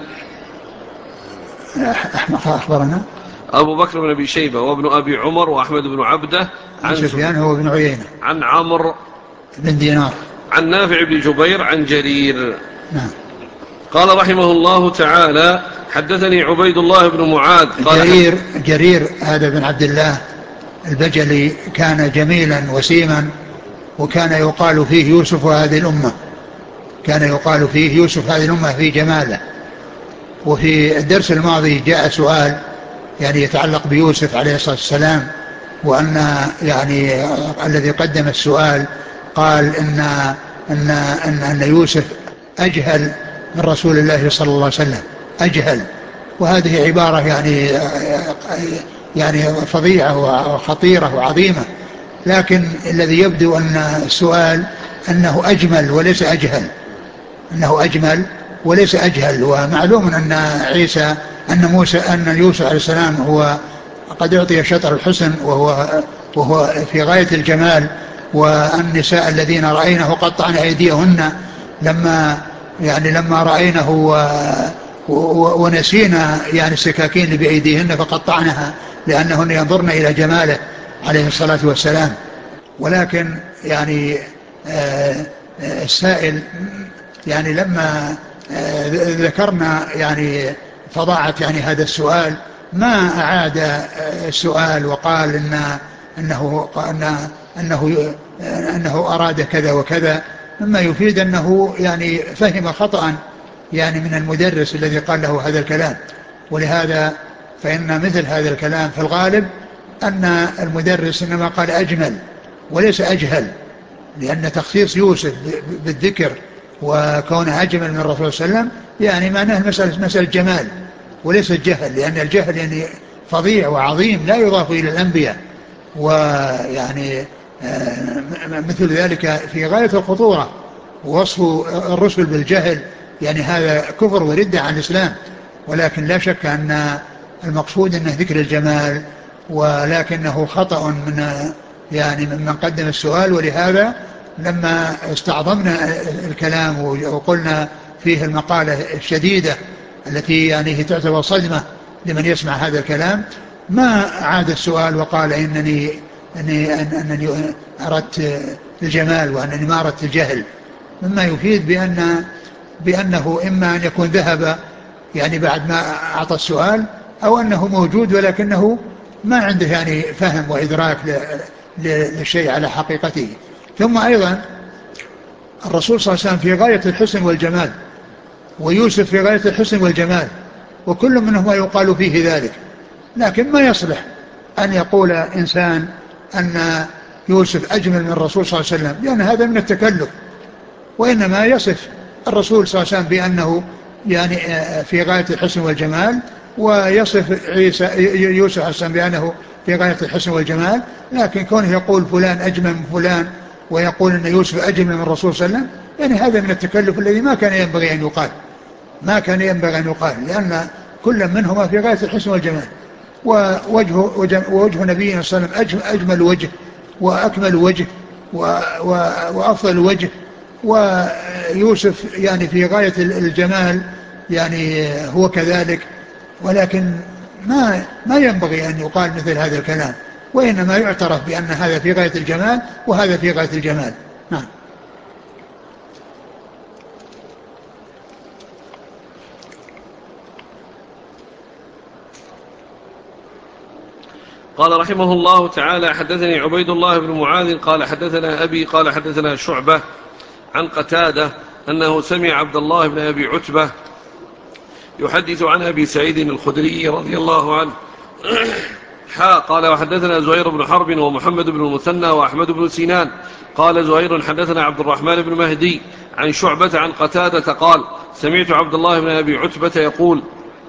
Speaker 2: أحمد أخبرنا
Speaker 1: أبو بكر بن أبي شيبة وابن أبي عمر وأحمد بن عبده عن,
Speaker 2: عن سفيان هو بن عيينة
Speaker 1: عن عمرو
Speaker 2: بن دينار
Speaker 1: عن نافع بن جبير عن جرير.
Speaker 2: نعم.
Speaker 1: قال رحمه الله تعالى حدثني عبيد الله بن معاذ قال
Speaker 2: جرير, جرير هذا بن عبد الله البجلي كان جميلا وسيما، وكان يقال فيه يوسف هذه الأمة، كان يقال فيه يوسف هذه الأمة في جماله. وفي الدرس الماضي جاء سؤال يعني يتعلق بيوسف عليه الصلاة والسلام، وأن يعني الذي قدم السؤال قال إن, إن, إن, إن يوسف أجهل من رسول الله صلى الله عليه وسلم، أجهل. وهذه عبارة يعني يعني فظيعة وخطيرة وعظيمة، لكن الذي يبدو أن السؤال أنه أجمل وليس أجهل، أنه أجمل وليس أجهل. ومعلوم أن عيسى أن موسى أن يوسف عليه السلام هو قد أعطي شطر الحسن، وهو وهو في غاية الجمال. والنساء الذين رأينه قطعن أيديهن لما يعني لما رأينه ونسينا يعني السكاكين بأيديهن فقطعنها، لأنهن ينظرن إلى جماله عليه الصلاة والسلام. ولكن يعني السائل يعني لما ذكرنا يعني فضاعت يعني هذا السؤال، ما أعاد السؤال وقال إن أنه, أنه, أنه, أنه أراد كذا وكذا، مما يفيد أنه يعني فهم خطأ يعني من المدرس الذي قال له هذا الكلام. ولهذا فإن مثل هذا الكلام في الغالب أن المدرس إنما قال أجمل وليس أجهل، لأن تخصيص يوسف بالذكر وكونه أجمل من الرسول صلى الله عليه وسلم يعني معناه مسألة, مسألة جمال وليس الجهل، لأن الجهل يعني فظيع وعظيم لا يضاف إلى الأنبياء، ويعني مثل ذلك في غاية الخطورة. ووصف الرسل بالجهل يعني هذا كفر وردة عن الإسلام. ولكن لا شك أن المقصود أنه ذكر الجمال، ولكنه خطأ من يعني من قدم السؤال. ولهذا لما استعظمنا الكلام وقلنا فيه المقالة الشديدة التي يعني هي تعتبر صدمة لمن يسمع هذا الكلام، ما عاد السؤال وقال إنني, إنني, أنني أردت الجمال وأنني ما أردت الجهل، مما يفيد بأن بأنه إما أن يكون ذهب يعني بعد ما أعطى السؤال، أو أنه موجود ولكنه ما عنده يعني فهم وإدراك للشيء على حقيقته. ثم أيضا الرسول صلى الله عليه وسلم في غاية الحسن والجمال، ويوسف في غاية الحسن والجمال، وكل منهما يقال فيه ذلك، لكن ما يصلح أن يقول إنسان أن يوسف أجمل من الرسول صلى الله عليه وسلم، لأن هذا من التكلف. وإنما يصف الرسول صلى الله عليه وسلم بأنه يعني في غاية الحسن والجمال، ويصف عيسى يوسف عليه السلام بأنه في غاية الحسن والجمال. لكن كونه يقول فلان أجمل من فلان ويقول أن يوسف أجمل من الرسول صلى الله عليه وسلم، يعني هذا من التكلف الذي ما كان ينبغي أن يقال ما كان ينبغي أن يقال لأن كل منهما في غاية الحسن والجمال. ووجه, ووجه نبينا صلى الله عليه وسلم أجمل وجه وأكمل وجه وأفضل وجه، ويوسف يعني في غاية الجمال يعني هو كذلك. ولكن ما ما ينبغي أن يقال مثل هذا الكلام، وإنما يعترف بأن هذا في غاية الجمال وهذا في غاية الجمال. نعم.
Speaker 1: قال رحمه الله تعالى: حدثني عبيد الله بن معاذ قال حدثنا أبي قال حدثنا شعبة عن قتادة أنه سمع عبد الله بن أبي عتبة يحدث عن أبي سعيد الخدري رضي الله عنه حا قال: وحدثنا زهير بن حرب ومحمد بن المثنى وأحمد بن سنان. قال زهير: حدثنا عبد الرحمن بن مهدي عن شعبة عن قتادة قال: سمعت عبد الله بن أبي عتبة يقول: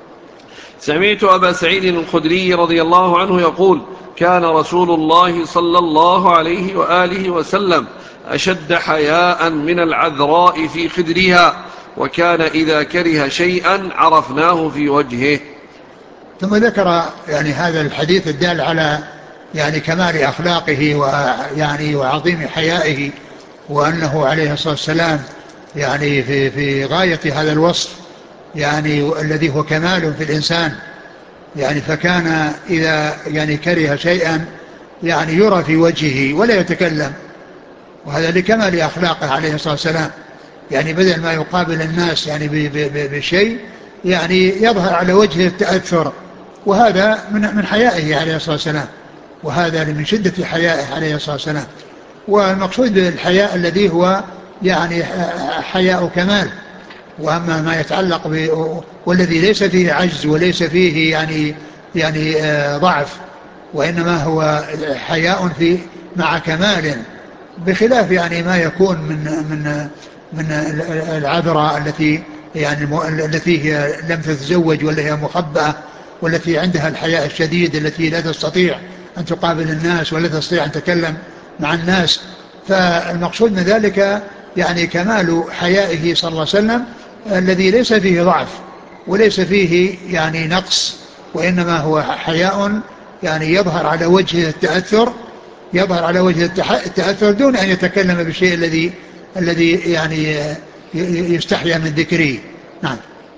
Speaker 1: سمعت أبا سعيد الخدري رضي الله عنه يقول: كان رسول الله صلى الله عليه وآله وسلم أشد حياء من العذراء في خدرها، وكان إذا كره شيئا عرفناه في وجهه.
Speaker 2: ثم ذكر يعني هذا الحديث الدال على يعني كمال أخلاقه ويعني وعظيم حيائه، وأنه عليه الصلاة والسلام يعني في, في غاية هذا الوصف يعني الذي هو كمال في الإنسان. يعني فكان إذا يعني كره شيئا يعني يرى في وجهه ولا يتكلم، وهذا لكمال أخلاقه عليه الصلاة والسلام. يعني بدل ما يقابل الناس يعني بشيء يعني يظهر على وجهه التأثر، وهذا من من حيائه عليه الصلاة والسلام، وهذا من شدة حيائه عليه الصلاة والسلام. والمقصود بالحياء الذي هو يعني حياء كمال. وأما ما يتعلق ب والذي ليس فيه عجز وليس فيه يعني يعني ضعف، وإنما هو حياء في مع كمال، بخلاف يعني ما يكون من من من العذراء التي يعني التي هي لم تتزوج ولا هي مخبأة، والتي عندها الحياء الشديد التي لا تستطيع أن تقابل الناس ولا تستطيع أن تتكلم مع الناس. فالمقصود من ذلك يعني كمال حيائه صلى الله عليه وسلم الذي ليس فيه ضعف وليس فيه يعني نقص، وإنما هو حياء يعني يظهر على وجه التأثر يظهر على وجه التأثر دون أن يتكلم بالشيء الذي الذي يعني يستحيا من ذكره. نعم.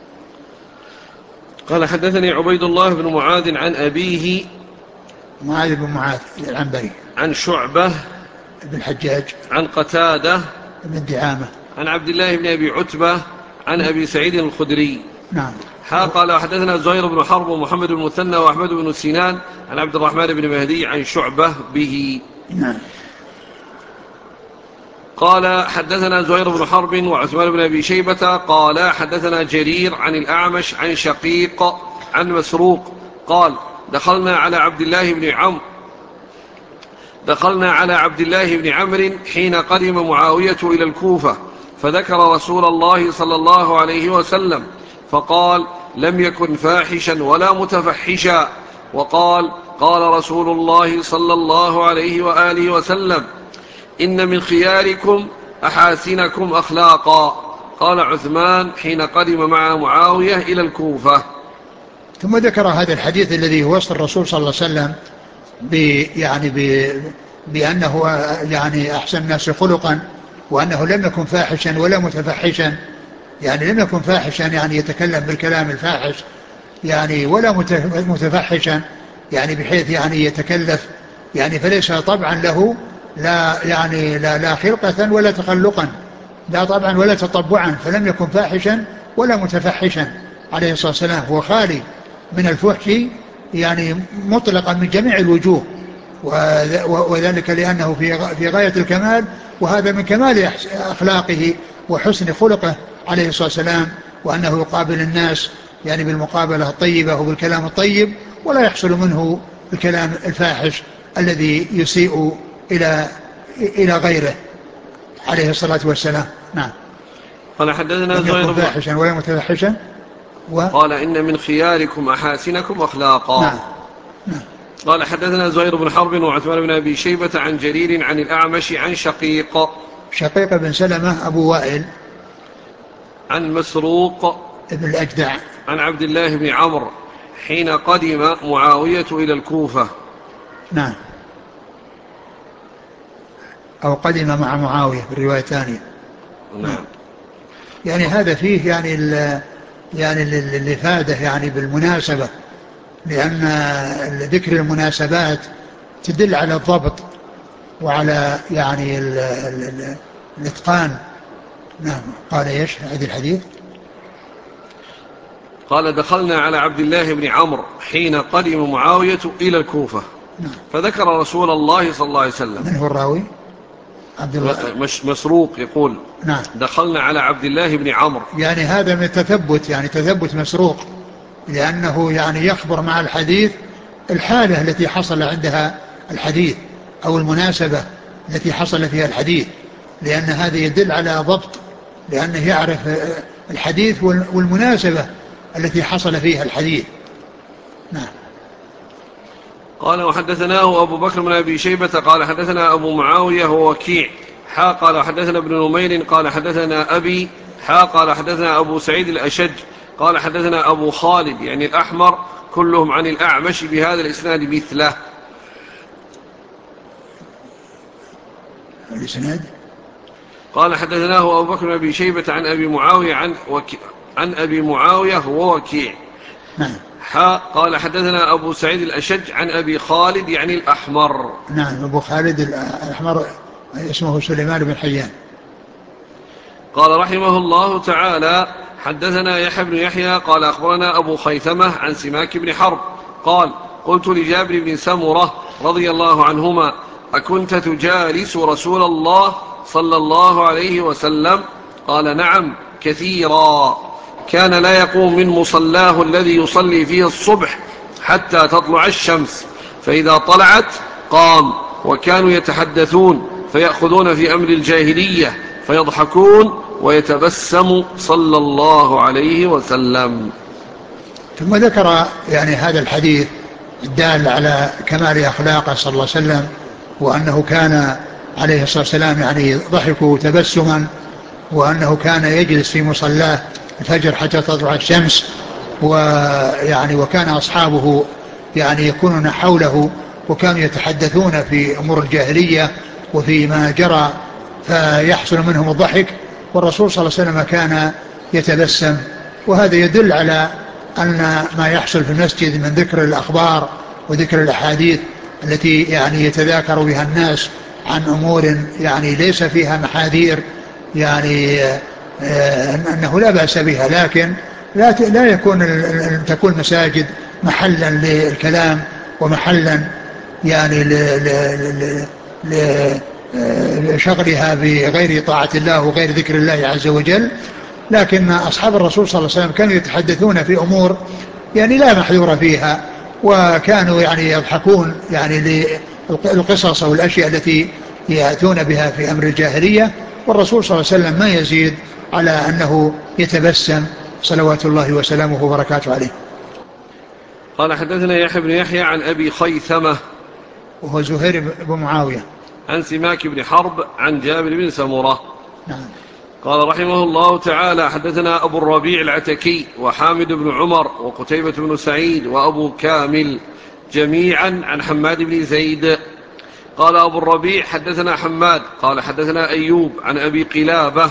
Speaker 1: قال: حدثني عبيد الله بن معاذ عن أبيه
Speaker 2: معاذ بن معاذ العنبري
Speaker 1: عن شعبة
Speaker 2: بن الحجاج
Speaker 1: عن قتادة
Speaker 2: بن دعامة
Speaker 1: عن عبد الله بن أبي عتبة عن أبي سعيد الخدري.
Speaker 2: نعم.
Speaker 1: حا قال حدثنا زهير بن حرب ومحمد بن المثنى وأحمد بن سنان عن عبد الرحمن بن مهدي عن شعبة به.
Speaker 2: نعم.
Speaker 1: قال حدثنا زهير بن حرب وعثمان بن أبي شيبة قال حدثنا جرير عن الأعمش عن شقيق عن مسروق قال دخلنا على عبد الله بن عمرو دخلنا على عبد الله بن عمرو حين قدم معاوية إلى الكوفة فذكر رسول الله صلى الله عليه وسلم فقال لم يكن فاحشا ولا متفحشا. وقال قال رسول الله صلى الله عليه وآله وسلم إن من خياركم أحاسنكم أخلاقا. قال عثمان حين قدم مع معاوية إلى الكوفة.
Speaker 2: ثم ذكر هذا الحديث الذي هو وصف الرسول صلى الله عليه وسلم يعني بأنه يعني أحسن الناس خلقا وأنه لم يكن فاحشا ولا متفحشا. يعني لم يكن فاحشا يعني يتكلم بالكلام الفاحش يعني ولا متفحشا يعني بحيث يعني يتكلف يعني فليس طبعا له لا يعني لا, لا خلقة ولا تخلقا لا طبعا ولا تطبعا. فلم يكن فاحشا ولا متفحشا عليه الصلاة والسلام. هو خالي من الفحش يعني مطلقا من جميع الوجوه وذلك لأنه في غاية الكمال وهذا من كمال أخلاقه وحسن خلقه عليه الصلاة والسلام وأنه يقابل الناس يعني بالمقابلة الطيبة وبالكلام الطيب ولا يحصل منه الكلام الفاحش الذي يسيء إلى إلى غيره عليه الصلاة والسلام. نعم.
Speaker 1: قال حدثنا
Speaker 2: لم يكن فاحشا ولا متفحشا
Speaker 1: و... قال إن من خياركم أحاسنكم أخلاقا.
Speaker 2: نعم. نعم.
Speaker 1: قال حدثنا زهير بن حرب وعثمان بن أبي شيبة عن جرير عن الأعمش عن شقيق
Speaker 2: شقيق بن سلمة أبو وائل
Speaker 1: عن مسروق
Speaker 2: ابن الأجدع
Speaker 1: عن عبد الله بن عمرو حين قدم معاوية إلى الكوفة.
Speaker 2: نعم. أو قدم مع معاوية في الرواية الثانية.
Speaker 1: نعم.
Speaker 2: يعني هذا فيه يعني يعني الإفادة يعني بالمناسبة لأن ذكر المناسبات تدل على الضبط وعلى يعني ال ال ال الإتقان. نعم. قال ايش هذا الحديث؟
Speaker 1: قال دخلنا على عبد الله بن عمرو حين قدم معاوية إلى الكوفة.
Speaker 2: نعم.
Speaker 1: فذكر رسول الله صلى الله عليه وسلم.
Speaker 2: من هو الراوي؟ عبد الله
Speaker 1: مش مسروق يقول
Speaker 2: نعم.
Speaker 1: دخلنا على عبد الله بن عمرو.
Speaker 2: يعني هذا من التثبت يعني تثبت مسروق لأنه يعني يخبر مع الحديث الحالة التي حصل عندها الحديث أو المناسبة التي حصل فيها الحديث لأن هذا يدل على ضبط لأنه يعرف الحديث والمناسبة التي حصل فيها الحديث. نعم.
Speaker 1: قال وحدثناه أبو بكر بن أبي شيبة قال حدثنا أبو معاوية ووكيع حا قال حدثنا ابن نمير قال حدثنا أبي حا قال حدثنا أبو سعيد الأشج قال حدثنا أبو خالد يعني الأحمر كلهم عن الأعمش بهذا الإسناد مثله.
Speaker 2: الإسناد
Speaker 1: قال حدثناه أبو بكر بن أبي شيبة عن أبي معاوية عن, وكي عن أبي معاوية ووكيع.
Speaker 2: نعم.
Speaker 1: حا قال حدثنا أبو سعيد الأشج عن أبي خالد يعني الأحمر.
Speaker 2: نعم. أبو خالد الأحمر اسمه سليمان بن حيان.
Speaker 1: قال رحمه الله تعالى حدثنا يحيى بن يحيى قال أخبرنا أبو خيثمة عن سماك بن حرب قال قلت لجابر بن سمرة رضي الله عنهما أكنت تجالس رسول الله صلى الله عليه وسلم؟ قال نعم كثيرا كان لا يقوم من مصلاه الذي يصلي فيه الصبح حتى تطلع الشمس فإذا طلعت قام وكانوا يتحدثون فيأخذون في أمر الجاهلية فيضحكون ويتبسم صلى الله عليه وسلم.
Speaker 2: ثم ذكر يعني هذا الحديث الدال على كمال أخلاقه صلى الله عليه وسلم وأنه كان عليه الصلاة والسلام يعني ضحك تبسما وأنه كان يجلس في مصلاه الفجر حتى تطلع الشمس ويعني وكان أصحابه يعني يكونون حوله وكانوا يتحدثون في أمور الجاهلية وفي ما جرى فيحصل منهم الضحك والرسول صلى الله عليه وسلم كان يتبسم. وهذا يدل على أن ما يحصل في المسجد من ذكر الأخبار وذكر الأحاديث التي يعني يتذاكر بها الناس عن أمور يعني ليس فيها محاذير يعني أنه لا بأس بها لكن لا لا يكون تكون المساجد محلا للكلام ومحلا يعني لشغلها بغير طاعة الله وغير ذكر الله عز وجل. لكن أصحاب الرسول صلى الله عليه وسلم كانوا يتحدثون في أمور يعني لا محذور فيها، وكانوا يعني يضحكون يعني للقصص أو الأشياء التي يأتون بها في أمر الجاهلية، والرسول صلى الله عليه وسلم ما يزيد على أنه يتبسم صلوات الله وسلامه وبركاته عليه.
Speaker 1: قال حدثنا يحيى بن يحيى عن أبي خيثمة
Speaker 2: وهو زهير بن معاوية
Speaker 1: عن سماك بن حرب عن جابر بن سمرة.
Speaker 2: نعم.
Speaker 1: قال رحمه الله تعالى حدثنا أبو الربيع العتكي وحامد بن عمر وقتيبة بن سعيد وأبو كامل جميعا عن حماد بن زيد. قال أبو الربيع حدثنا حماد قال حدثنا أيوب عن أبي قلابة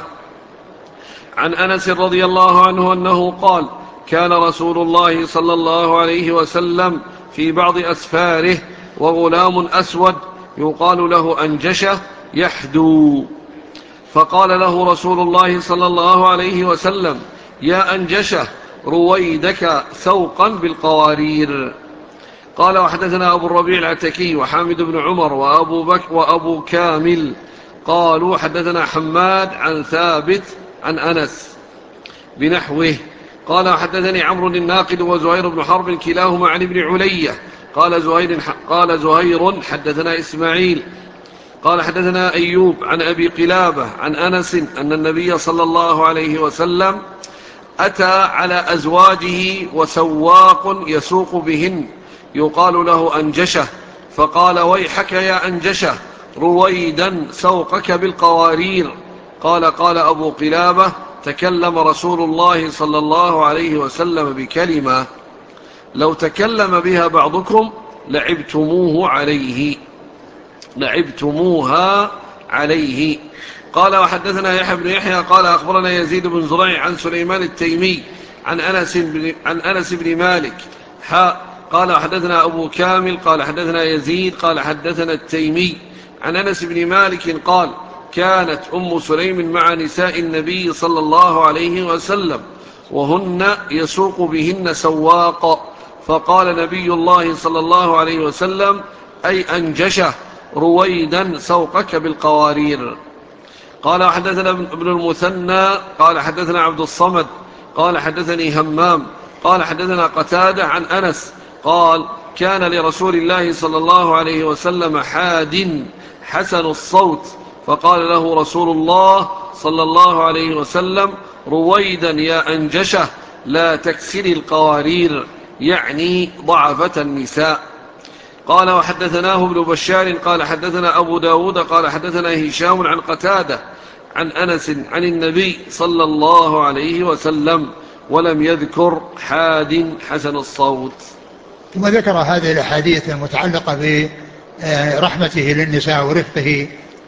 Speaker 1: عن أنس رضي الله عنه أنه قال كان رسول الله صلى الله عليه وسلم في بعض أسفاره وغلام أسود يقال له أنجشة يحدو، فقال له رسول الله صلى الله عليه وسلم يا أنجشة رويدك سوقا بالقوارير. قال وحدثنا أبو الربيع العتكي وحامد بن عمر وأبو بكر وأبو كامل قالوا حدثنا حماد عن ثابت عن أنس بنحوه. قال حدثني عمرو الناقد وزهير بن حرب كلاهما عن ابن علية قال زهير, قال زهير حدثنا إسماعيل قال حدثنا أيوب عن أبي قلابة عن أنس أن النبي صلى الله عليه وسلم أتى على أزواجه وسواق يسوق بهن يقال له أنجشة، فقال ويحك يا أنجشة رويدا سوقك بالقوارير. قال قال أبو قلابة تكلم رسول الله صلى الله عليه وسلم بكلمة لو تكلم بها بعضكم لعبتموه عليه لعبتموها عليه. قال وحدثنا يحيى بن يحيى قال أخبرنا يزيد بن زريع عن سليمان التيمي عن أنس بن, عن أنس بن مالك حاء قال حدثنا أبو كامل قال حدثنا يزيد قال حدثنا التيمي عن أنس بن مالك قال كانت أم سليم مع نساء النبي صلى الله عليه وسلم وهن يسوق بهن سواق، فقال نبي الله صلى الله عليه وسلم أي أنجشة رويدا سوقك بالقوارير. قال حدثنا ابن المثنى قال حدثنا عبد الصمد قال حدثني همام قال حدثنا قتادة عن أنس قال كان لرسول الله صلى الله عليه وسلم حاد حسن الصوت، فقال له رسول الله صلى الله عليه وسلم رويدا يا أنجشة لا تكسر القوارير، يعني ضعفة النساء. قال وحدثناه ابن بشار قال حدثنا أبو داود قال حدثنا هشام عن قتادة عن أنس عن النبي صلى الله عليه وسلم ولم يذكر حاد حسن الصوت.
Speaker 2: ثم ذكر هذه الأحاديث المتعلقة برحمته للنساء ورفقه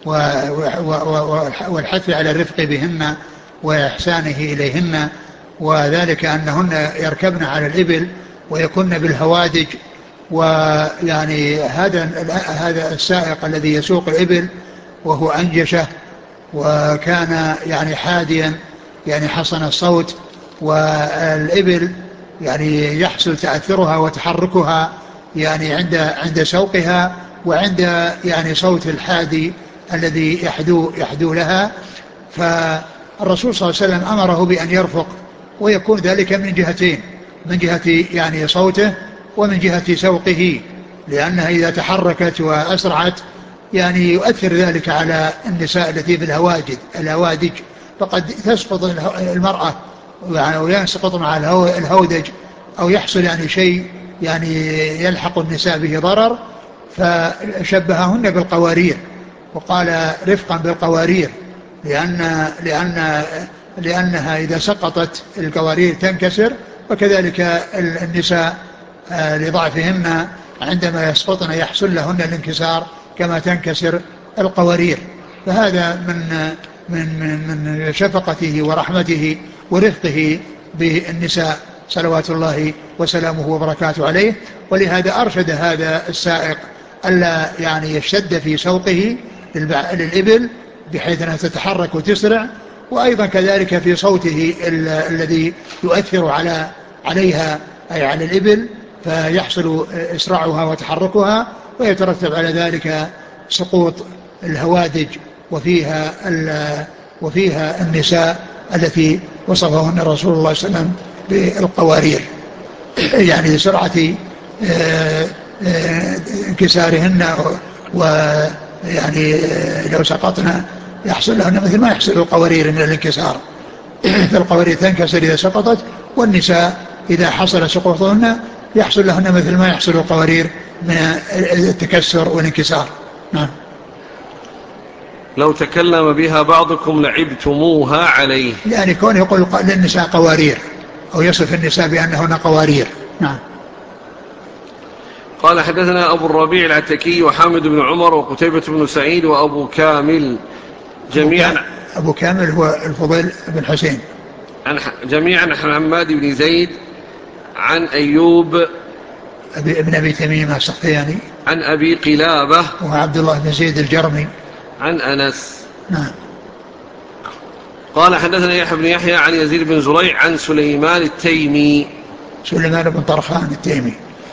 Speaker 2: والحث على الرفق بهن وإحسانه إليهن، وذلك أنهن يركبن على الإبل ويكن بالهوادج، ويعني هذا هذا السائق الذي يسوق الإبل وهو أنجشة وكان يعني حاديا يعني حسن الصوت، والإبل يعني يحصل تأثرها وتحركها يعني عند عند سوقها وعند يعني صوت الحادي الذي يحدو يحدو لها. فالرسول صلى الله عليه وسلم أمره بأن يرفق، ويكون ذلك من جهتين، من جهة يعني صوته ومن جهة سوقه، لأنها إذا تحركت وأسرعت يعني يؤثر ذلك على النساء التي في الهواجد الهوادج، فقد تسقط المرأة أو يسقط مع الهودج أو يحصل يعني شيء يعني يلحق النساء به ضرر، فشبههن بالقوارير وقال رفقا بالقوارير، لأن لأن لأنها إذا سقطت القوارير تنكسر، وكذلك النساء لضعفهن عندما يسقطن يحصل لهن الانكسار كما تنكسر القوارير. فهذا من من من شفقته ورحمته ورفقه بالنساء صلوات الله وسلامه وبركاته عليه. ولهذا أرشد هذا السائق ألا يعني يشتد في سوقه للإبل بحيث أنها تتحرك وتسرع، وأيضا كذلك في صوته ال- الذي يؤثر على عليها أي على الإبل، فيحصل إسراعها وتحركها، ويترتب على ذلك سقوط الهوادج وفيها وفيها النساء التي وصفهن رسول الله صلى الله عليه وسلم بالقوارير، يعني لسرعة آه، آه، انكسارهن، ويعني آه، لو سقطنا يحصل لهن مثل ما يحصل القوارير من الانكسار. فالقوارير تنكسر إذا سقطت، والنساء إذا حصل سقوطهن يحصل لهن مثل ما يحصل القوارير من التكسر والانكسار. نعم.
Speaker 1: لو تكلم بها بعضكم لعبتموها عليه.
Speaker 2: يعني كون يقول للنساء قوارير أو يصف النساء بأنهن قوارير. نعم.
Speaker 1: قال حدثنا أبو الربيع العتكي وحامد بن عمر وقتيبة بن سعيد وأبو كامل جميعا.
Speaker 2: أبو كامل هو الفضيل بن حسين.
Speaker 1: عن جميعا عن حماد بن زيد عن أيوب
Speaker 2: ابن أبي تميمة السختياني
Speaker 1: عن أبي قلابة
Speaker 2: وعبد الله بن زيد الجرمي
Speaker 1: عن أنس.
Speaker 2: نعم.
Speaker 1: قال حدثنا يحيى بن يحيى عن يزيد بن زريع عن سليمان التيمي.
Speaker 2: سليمان بن طرخان التيمي.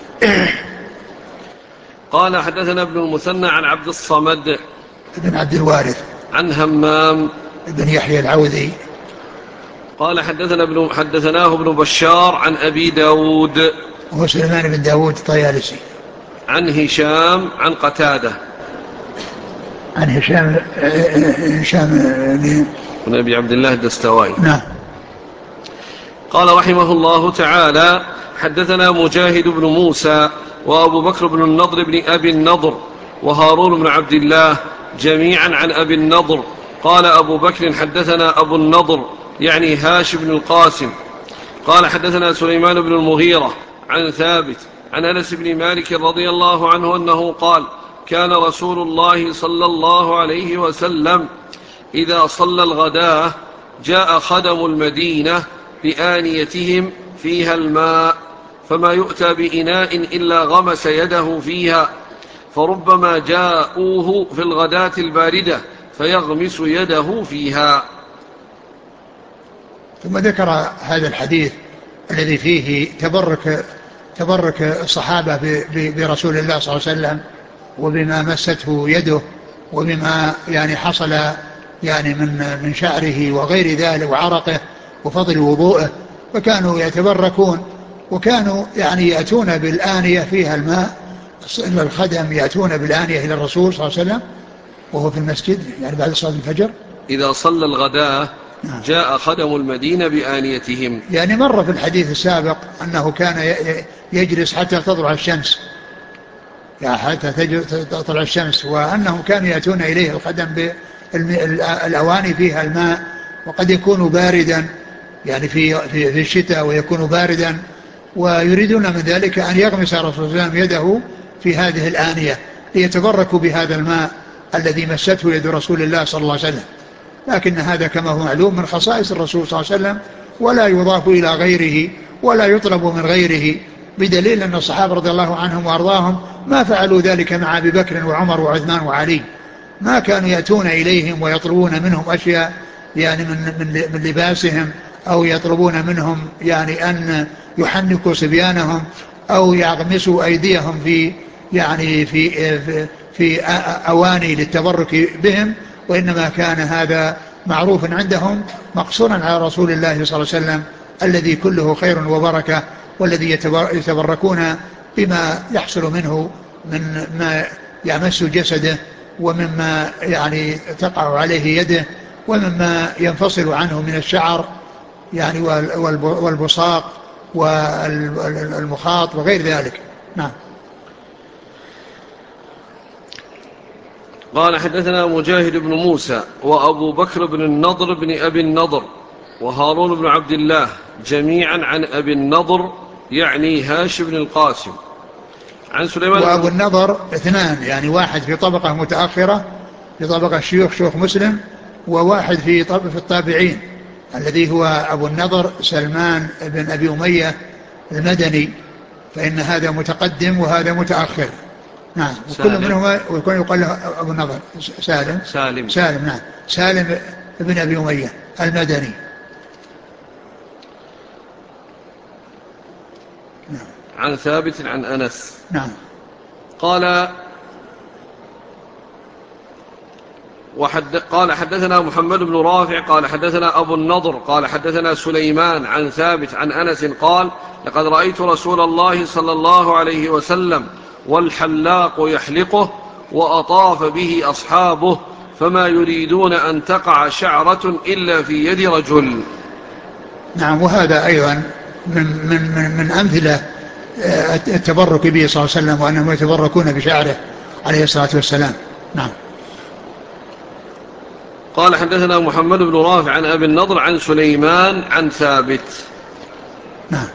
Speaker 1: قال حدثنا ابن المثنى عن عبد الصمد
Speaker 2: بن عبد الوارث
Speaker 1: عن همام
Speaker 2: بن يحيى العوذي.
Speaker 1: قال حدثنا ابن حدثناه ابن بشار عن أبي داود
Speaker 2: وهو سليمان بن داود الطيالسي.
Speaker 1: عن هشام عن قتادة
Speaker 2: عن هشام هشام
Speaker 1: بن أبي عبد الله الدستوائي.
Speaker 2: نعم.
Speaker 1: قال رحمه الله تعالى حدثنا مجاهد بن موسى وأبو بكر بن النضر بن أبي النضر وهارون بن عبد الله جميعا عن أبي النضر. قال أبو بكر حدثنا أبو النضر يعني هاشم بن القاسم. قال حدثنا سليمان بن المغيرة عن ثابت عن أنس بن مالك رضي الله عنه أنه قال كان رسول الله صلى الله عليه وسلم إذا صلى الغداة جاء خدم المدينة بآنيتهم فيها الماء، فما يؤتى بإناء إلا غمس يده فيها، فربما جاءوه في الغداة الباردة فيغمس يده فيها.
Speaker 2: ثم ذكر هذا الحديث الذي فيه تبرك تبرك الصحابة برسول الله صلى الله عليه وسلم، وبما مسته يده، وبما يعني حصل يعني من من شعره وغير ذلك وعرقه وفضل وضوءه، فكانوا يتبركون، وكانوا يعني يأتون بالآنية فيها الماء. الخدم يأتون بالآنية إلى الرسول صلى الله عليه وسلم وهو في المسجد يعني بعد صلاة الفجر.
Speaker 1: إذا صلى الغداة جاء خدم المدينة بآنيتهم.
Speaker 2: يعني مر في الحديث السابق أنه كان يجلس حتى تطلع الشمس، يعني حتى تطلع الشمس، وأنهم كانوا يأتون إليه الخدم بالأواني فيها الماء، وقد يكون باردا يعني في في في الشتاء ويكون باردا، ويريدون من ذلك أن يغمس الرسول صلى الله عليه وسلم يده في هذه الآنية ليتبركوا بهذا الماء الذي مسته يد رسول الله صلى الله عليه وسلم. لكن هذا كما هو معلوم من خصائص الرسول صلى الله عليه وسلم، ولا يضاف إلى غيره ولا يطلب من غيره، بدليل أن الصحابة رضي الله عنهم وأرضاهم ما فعلوا ذلك مع أبي بكر وعمر وعثمان وعلي، ما كانوا يأتون إليهم ويطلبون منهم أشياء يعني من, من, من لباسهم، أو يطلبون منهم يعني أن يحنكوا صبيانهم أو يغمسوا أيديهم في يعني في, في, في أواني للتبرك بهم، وإنما كان هذا معروف عندهم مقصورا على رسول الله صلى الله عليه وسلم الذي كله خير وبركة، والذي يتبركون بما يحصل منه من ما يمس جسده، ومما يعني تقع عليه يده، ومما ينفصل عنه من الشعر يعني والبصاق والمخاط وغير ذلك. نعم.
Speaker 1: قال حدثنا مجاهد بن موسى وأبو بكر بن النضر بن أبي النضر وهارون بن عبد الله جميعا عن أبي النضر يعني هاشم بن القاسم عن سليمان.
Speaker 2: وأبو النضر اثنان، يعني واحد في طبقة متأخرة في طبقة شيوخ شيوخ مسلم، وواحد في طبقة في الطابعين الذي هو أبو النضر سلمان بن أبي أمية المدني، فإن هذا متقدم وهذا متأخر. نعم. وكل منهما ويكون يقال له أبو النضر سالم
Speaker 1: سالم
Speaker 2: سالم نعم سالم بن أبي أمية المدني.
Speaker 1: عن ثابت عن أنس.
Speaker 2: نعم.
Speaker 1: قال وحد قال حدثنا محمد بن رافع قال حدثنا أبو النضر قال حدثنا سليمان عن ثابت عن أنس قال لقد رأيت رسول الله صلى الله عليه وسلم والحلاق يحلقه وأطاف به أصحابه فما يريدون أن تقع شعرة إلا في يد رجل.
Speaker 2: نعم. وهذا أيضا من, من, من, من أمثلة التبرك به صلى الله عليه وسلم وأنهم يتبركون بشعره عليه الصلاة والسلام. نعم.
Speaker 1: قال حدثنا محمد بن رافع عن أبي النضر عن سليمان عن ثابت.
Speaker 2: نعم.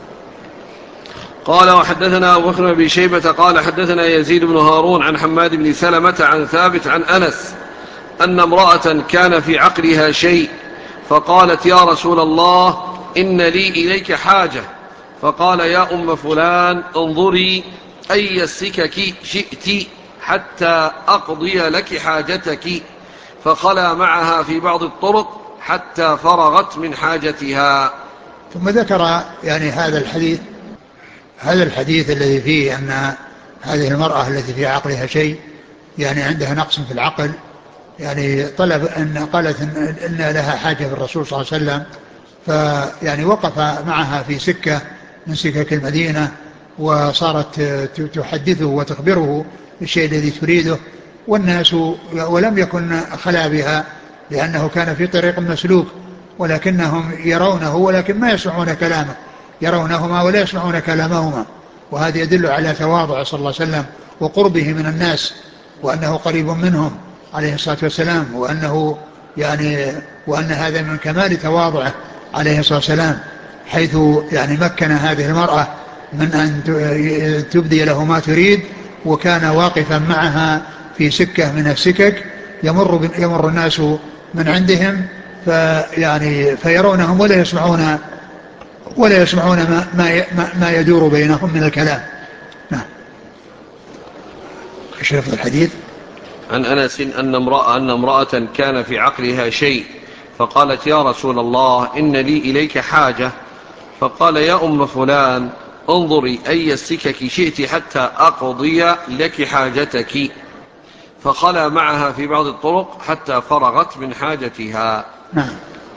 Speaker 1: قال وحدثنا أبو بكر بن شيبة قال حدثنا يزيد بن هارون عن حماد بن سلمة عن ثابت عن أنس أن امرأة كان في عقلها شيء فقالت يا رسول الله إن لي إليك حاجة، فقال يا أم فلان انظري أي السكك شئت حتى أقضي لك حاجتك، فخلى معها في بعض الطرق حتى فرغت من حاجتها.
Speaker 2: ثم ذكر يعني هذا الحديث هذا الحديث الذي فيه أن هذه المرأة التي في عقلها شيء يعني عندها نقص في العقل، يعني طلب أن قالت إن, إن لها حاجة بالرسول صلى الله عليه وسلم، فيعني وقف معها في سكة من سكك المدينة وصارت تحدثه وتخبره بالشيء الذي تريده، والناس ولم يكن خلا بها لأنه كان في طريق مسلوك، ولكنهم يرونه ولكن ما يسمعون كلامه، يرونهما ولا يسمعون كلامهما، وهذا يدل على تواضع صلى الله عليه وسلم وقربه من الناس وأنه قريب منهم عليه الصلاة والسلام، وأنه يعني وأن هذا من كمال تواضعه عليه الصلاة والسلام، حيث يعني مكن هذه المرأة من أن تبدي له ما تريد، وكان واقفا معها في سكة من السكك يمر يمر الناس من عندهم فيعني فيرونهم ولا يسمعون ولا يسمعون ما, ما, ما يدور بينهم من الكلام. نعم. اشرف الحديث.
Speaker 1: عن أنس أن امرأة, أن امرأة كان في عقلها شيء فقالت يا رسول الله إن لي إليك حاجة، فقال يا أم فلان انظري أي السكك شئت حتى أقضي لك حاجتك، فخلى معها في بعض الطرق حتى فرغت من حاجتها.
Speaker 2: نعم.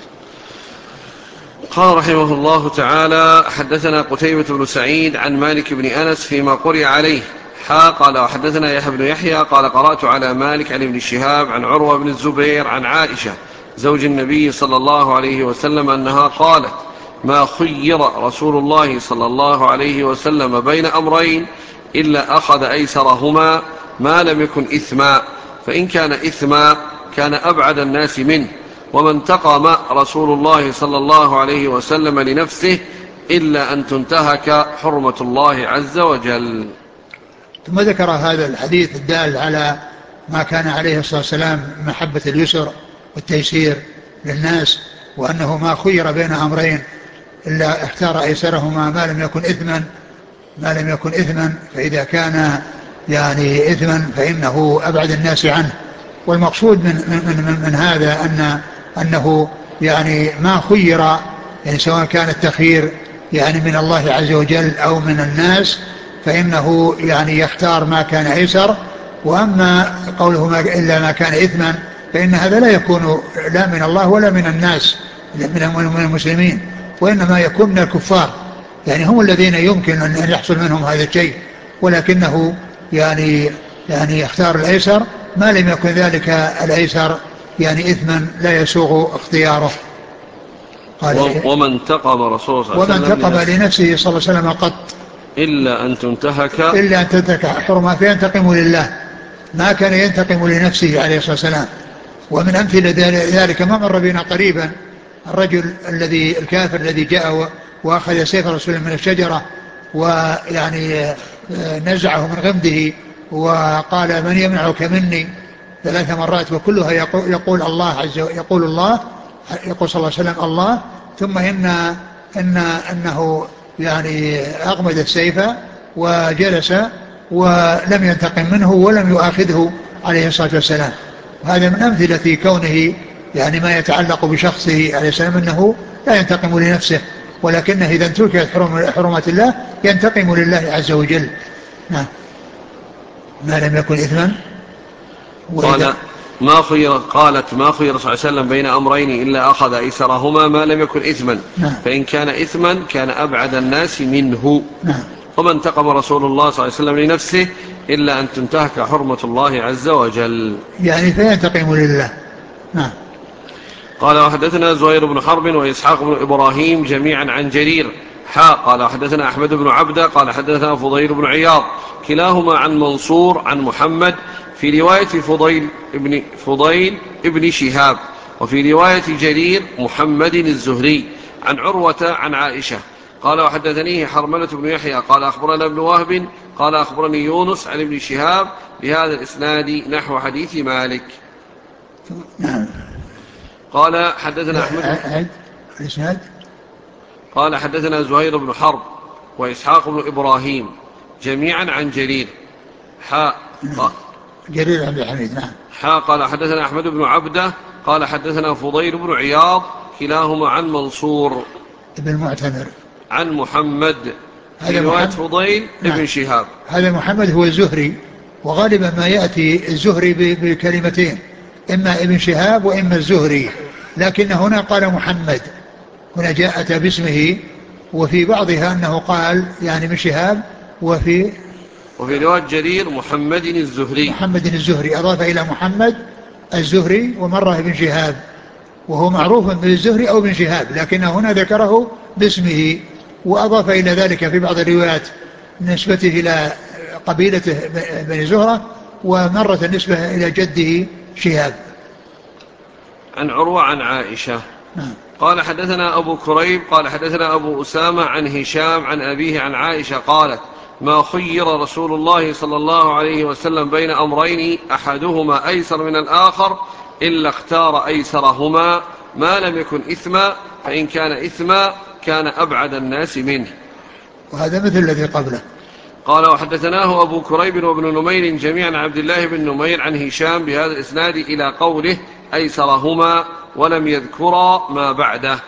Speaker 1: قال رحمه الله تعالى حدثنا قتيبة بن سعيد عن مالك بن أنس فيما قرئ عليه حا قال وحدثنا يحيى بن يحيى قال قرأت على مالك عن ابن شهاب عن عروة بن الزبير عن عائشة زوج النبي صلى الله عليه وسلم أنها قالت ما خير رسول الله صلى الله عليه وسلم بين أمرين إلا أخذ أيسرهما ما لم يكن إثما، فإن كان إثما كان أبعد الناس منه، وما انتقم رسول الله صلى الله عليه وسلم لنفسه إلا أن تنتهك حرمة الله عز وجل.
Speaker 2: ثم ذكر هذا الحديث الدال على ما كان عليه الصلاة والسلام محبة اليسر والتيسير للناس، وأنه ما خير بين أمرين إلا اختار أيسرهما ما لم يكن إثما ما لم يكن إثما فإذا كان يعني إثما فإنه أبعد الناس عنه. والمقصود من, من, من, من هذا أن أنه يعني ما خير، يعني سواء كان التخيير يعني من الله عز وجل أو من الناس، فإنه يعني يختار ما كان أيسر. وأما قوله ما إلا ما كان إثما فإن هذا لا يكون لا من الله ولا من الناس من المسلمين، وإنما يكون من الكفار، يعني هم الذين يمكن أن يحصل منهم هذا الشيء، ولكنه يعني يعني يختار الأيسر ما لم يكن ذلك الأيسر يعني إثما لا يسوغ اختياره.
Speaker 1: قال ومن انتقم رسول الله
Speaker 2: ومن انتقم لنفسه صلى الله عليه وسلم قط
Speaker 1: إلا أن تنتهك
Speaker 2: إلا أن تنتهك حرمة فينتقم لله، ما كان ينتقم لنفسه عليه الصلاة والسلام. ومن أمثلة ذلك ما مر بنا قريبا الرجل الذي الكافر الذي جاء وأخذ سيف رسول من الشجرة ويعني نزعه من غمده وقال من يمنعك مني ثلاث مرات، وكلها يقول, يقول الله عز وجل يقول الله يقول صلى الله عليه وسلم الله، ثم إن, إن أنه يعني أغمد السيف وجلس ولم ينتقم منه ولم يؤاخذه عليه الصلاة والسلام. هذا من أمثلة كونه يعني ما يتعلق بشخصه عليه السلام أنه لا ينتقم لنفسه، ولكنه إذا انتهكت حرمات الله ينتقم لله عز وجل. نعم. ما لم يكن إثما.
Speaker 1: قال ما خير قالت ما خير صلى الله عليه وسلم بين أمرين إلا أخذ أيسرهما ما لم يكن إثما.
Speaker 2: نعم.
Speaker 1: فإن كان إثما كان أبعد الناس منه.
Speaker 2: نعم.
Speaker 1: وما انتقم رسول الله صلى الله عليه وسلم لنفسه إلا أن تنتهك حرمة الله عز وجل،
Speaker 2: يعني فينتقم لله. نعم.
Speaker 1: قال وحدثنا زهير بن حرب وإسحاق بن إبراهيم جميعا عن جرير حا قال وحدثنا أحمد بن عبدة قال حدثنا فضيل بن عياض كلاهما عن منصور عن محمد في رواية فضيل ابن, فضيل ابن شهاب، وفي رواية جرير محمد الزهري عن عروة عن عائشة قال وحدثنيه حرملة بن يحيى قال أخبرنا ابن وهب قال أخبرني يونس عن ابن شهاب بهذا الإسناد نحو حديث مالك.
Speaker 2: نعم.
Speaker 1: قال حدثنا أحمد
Speaker 2: الإسناد
Speaker 1: قال حدثنا زهير بن حرب وإسحاق بن إبراهيم جميعا عن جرير حاء
Speaker 2: نعم. جرير عبد الحميد. نعم.
Speaker 1: حاء قال حدثنا أحمد بن عبدة قال حدثنا فضيل بن عياض كلاهما عن منصور
Speaker 2: ابن المعتمر عن
Speaker 1: محمد في رواية فضيل
Speaker 2: نعم.
Speaker 1: ابن شهاب.
Speaker 2: هذا محمد هو الزهري، وغالبا ما يأتي الزهري بكلمتين، إما ابن شهاب وإما الزهري، لكن هنا قال محمد، هنا جاءت باسمه، وفي بعضها أنه قال يعني ابن شهاب، وفي
Speaker 1: وفي رواية جرير محمد الزهري
Speaker 2: محمد الزهري، أضاف إلى محمد الزهري ومره ابن شهاب، وهو معروف بالزهري أو ابن شهاب، لكن هنا ذكره باسمه، وأضاف إلى ذلك في بعض الروايات نسبته إلى قبيلته بني زهرة، ومرة النسبة إلى جده شهاب.
Speaker 1: عن عروة عن عائشة.
Speaker 2: نعم.
Speaker 1: قال حدثنا أبو كريب قال حدثنا أبو أسامة عن هشام عن أبيه عن عائشة قالت ما خير رسول الله صلى الله عليه وسلم بين أمرين أحدهما أيسر من الآخر إلا اختار أيسرهما ما لم يكن إثما، فإن كان إثما كان أبعد الناس منه.
Speaker 2: وهذا مثل الذي قبله.
Speaker 1: قال وحدثناه أبو كريب وابن نمير جميعا عبد الله بن نمير عن هشام بهذا الإسناد إلى قوله أيسرهما ولم يذكر ما بعده.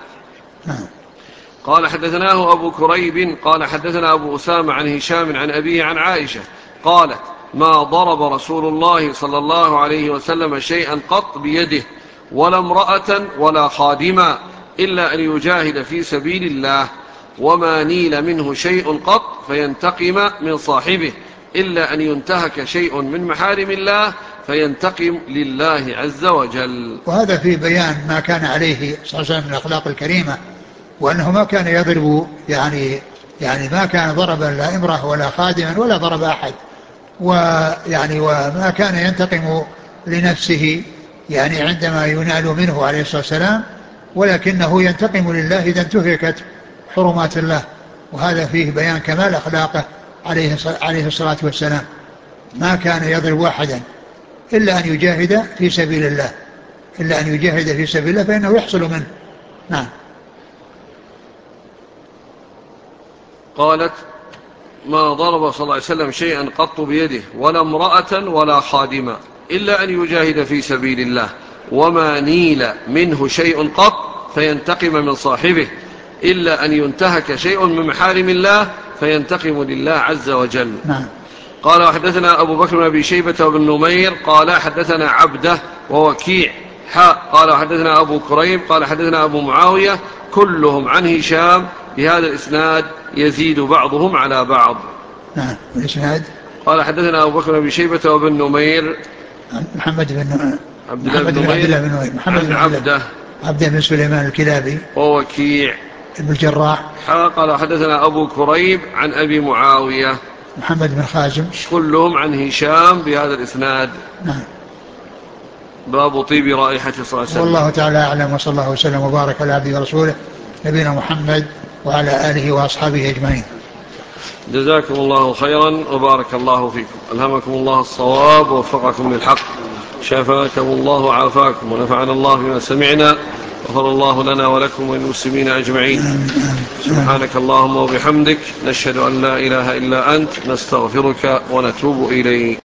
Speaker 1: قال حدثناه أبو كريب قال حدثنا أبو أسامة عن هشام عن أبيه عن عائشة قالت ما ضرب رسول الله صلى الله عليه وسلم شيئا قط بيده ولا امرأة ولا خادما إلا أن يجاهد في سبيل الله، وما نيل منه شيء قط فينتقم من صاحبه إلا أن ينتهك شيء من محارم الله فينتقم لله عز وجل.
Speaker 2: وهذا في بيان ما كان عليه صلى الله عليه وسلم من الأخلاق الكريمة، وأنه ما كان يضرب يعني يعني ما كان ضرب لا امرأة ولا خادما ولا ضرب أحد، ويعني وما كان ينتقم لنفسه يعني عندما ينال منه عليه الصلاة والسلام، ولكنه ينتقم لله إذا انتهكت حرمات الله. وهذا فيه بيان كمال أخلاقه عليه الصلاة والسلام، ما كان يضرب أحدا إلا أن يجاهد في سبيل الله، إلا أن يجاهد في سبيل الله فإنه يحصل منه. نعم.
Speaker 1: قالت ما ضرب صلى الله عليه وسلم شيئا قط بيده ولا امرأة ولا خادما إلا أن يجاهد في سبيل الله، وما نيل منه شيء قط فينتقم من صاحبه إلا أن ينتهك شيء من محارم الله فينتقم لله عز وجل.
Speaker 2: نعم.
Speaker 1: قال وحدثنا أبو بكر بن أبي شيبة وابن نمير قال حدثنا عبده ووكيع حاء قال حدثنا أبو كريب قال حدثنا أبو معاوية كلهم عن هشام بهذا الإسناد يزيد بعضهم على بعض.
Speaker 2: نعم. الإسناد
Speaker 1: قال حدثنا أبو بكر بن أبي شيبة وابن نمير
Speaker 2: محمد بن
Speaker 1: عبد الله بن نمير محمد بن عبده
Speaker 2: عبده بن سليمان الكلابي
Speaker 1: ووكيع
Speaker 2: ابن الجراح
Speaker 1: حاء قال حدثنا أبو كريب عن أبي معاوية
Speaker 2: محمد بن خازم
Speaker 1: كلهم عن هشام بهذا الإسناد.
Speaker 2: نعم.
Speaker 1: باب طيب رائحة صلى الله عليه وسلم.
Speaker 2: والله تعالى أعلم، وصلى الله وسلم وبارك على عبده ورسوله نبينا محمد وعلى آله وأصحابه أجمعين.
Speaker 1: جزاكم الله خيرا وبارك الله فيكم، ألهمكم الله الصواب ووفقكم للحق، شفاكم الله وعافاكم، ونفعنا الله بما سمعنا، غفر الله لنا ولكم وللمسلمين أجمعين. سبحانك اللهم وبحمدك نشهد أن لا إله إلا أنت نستغفرك ونتوب إليك.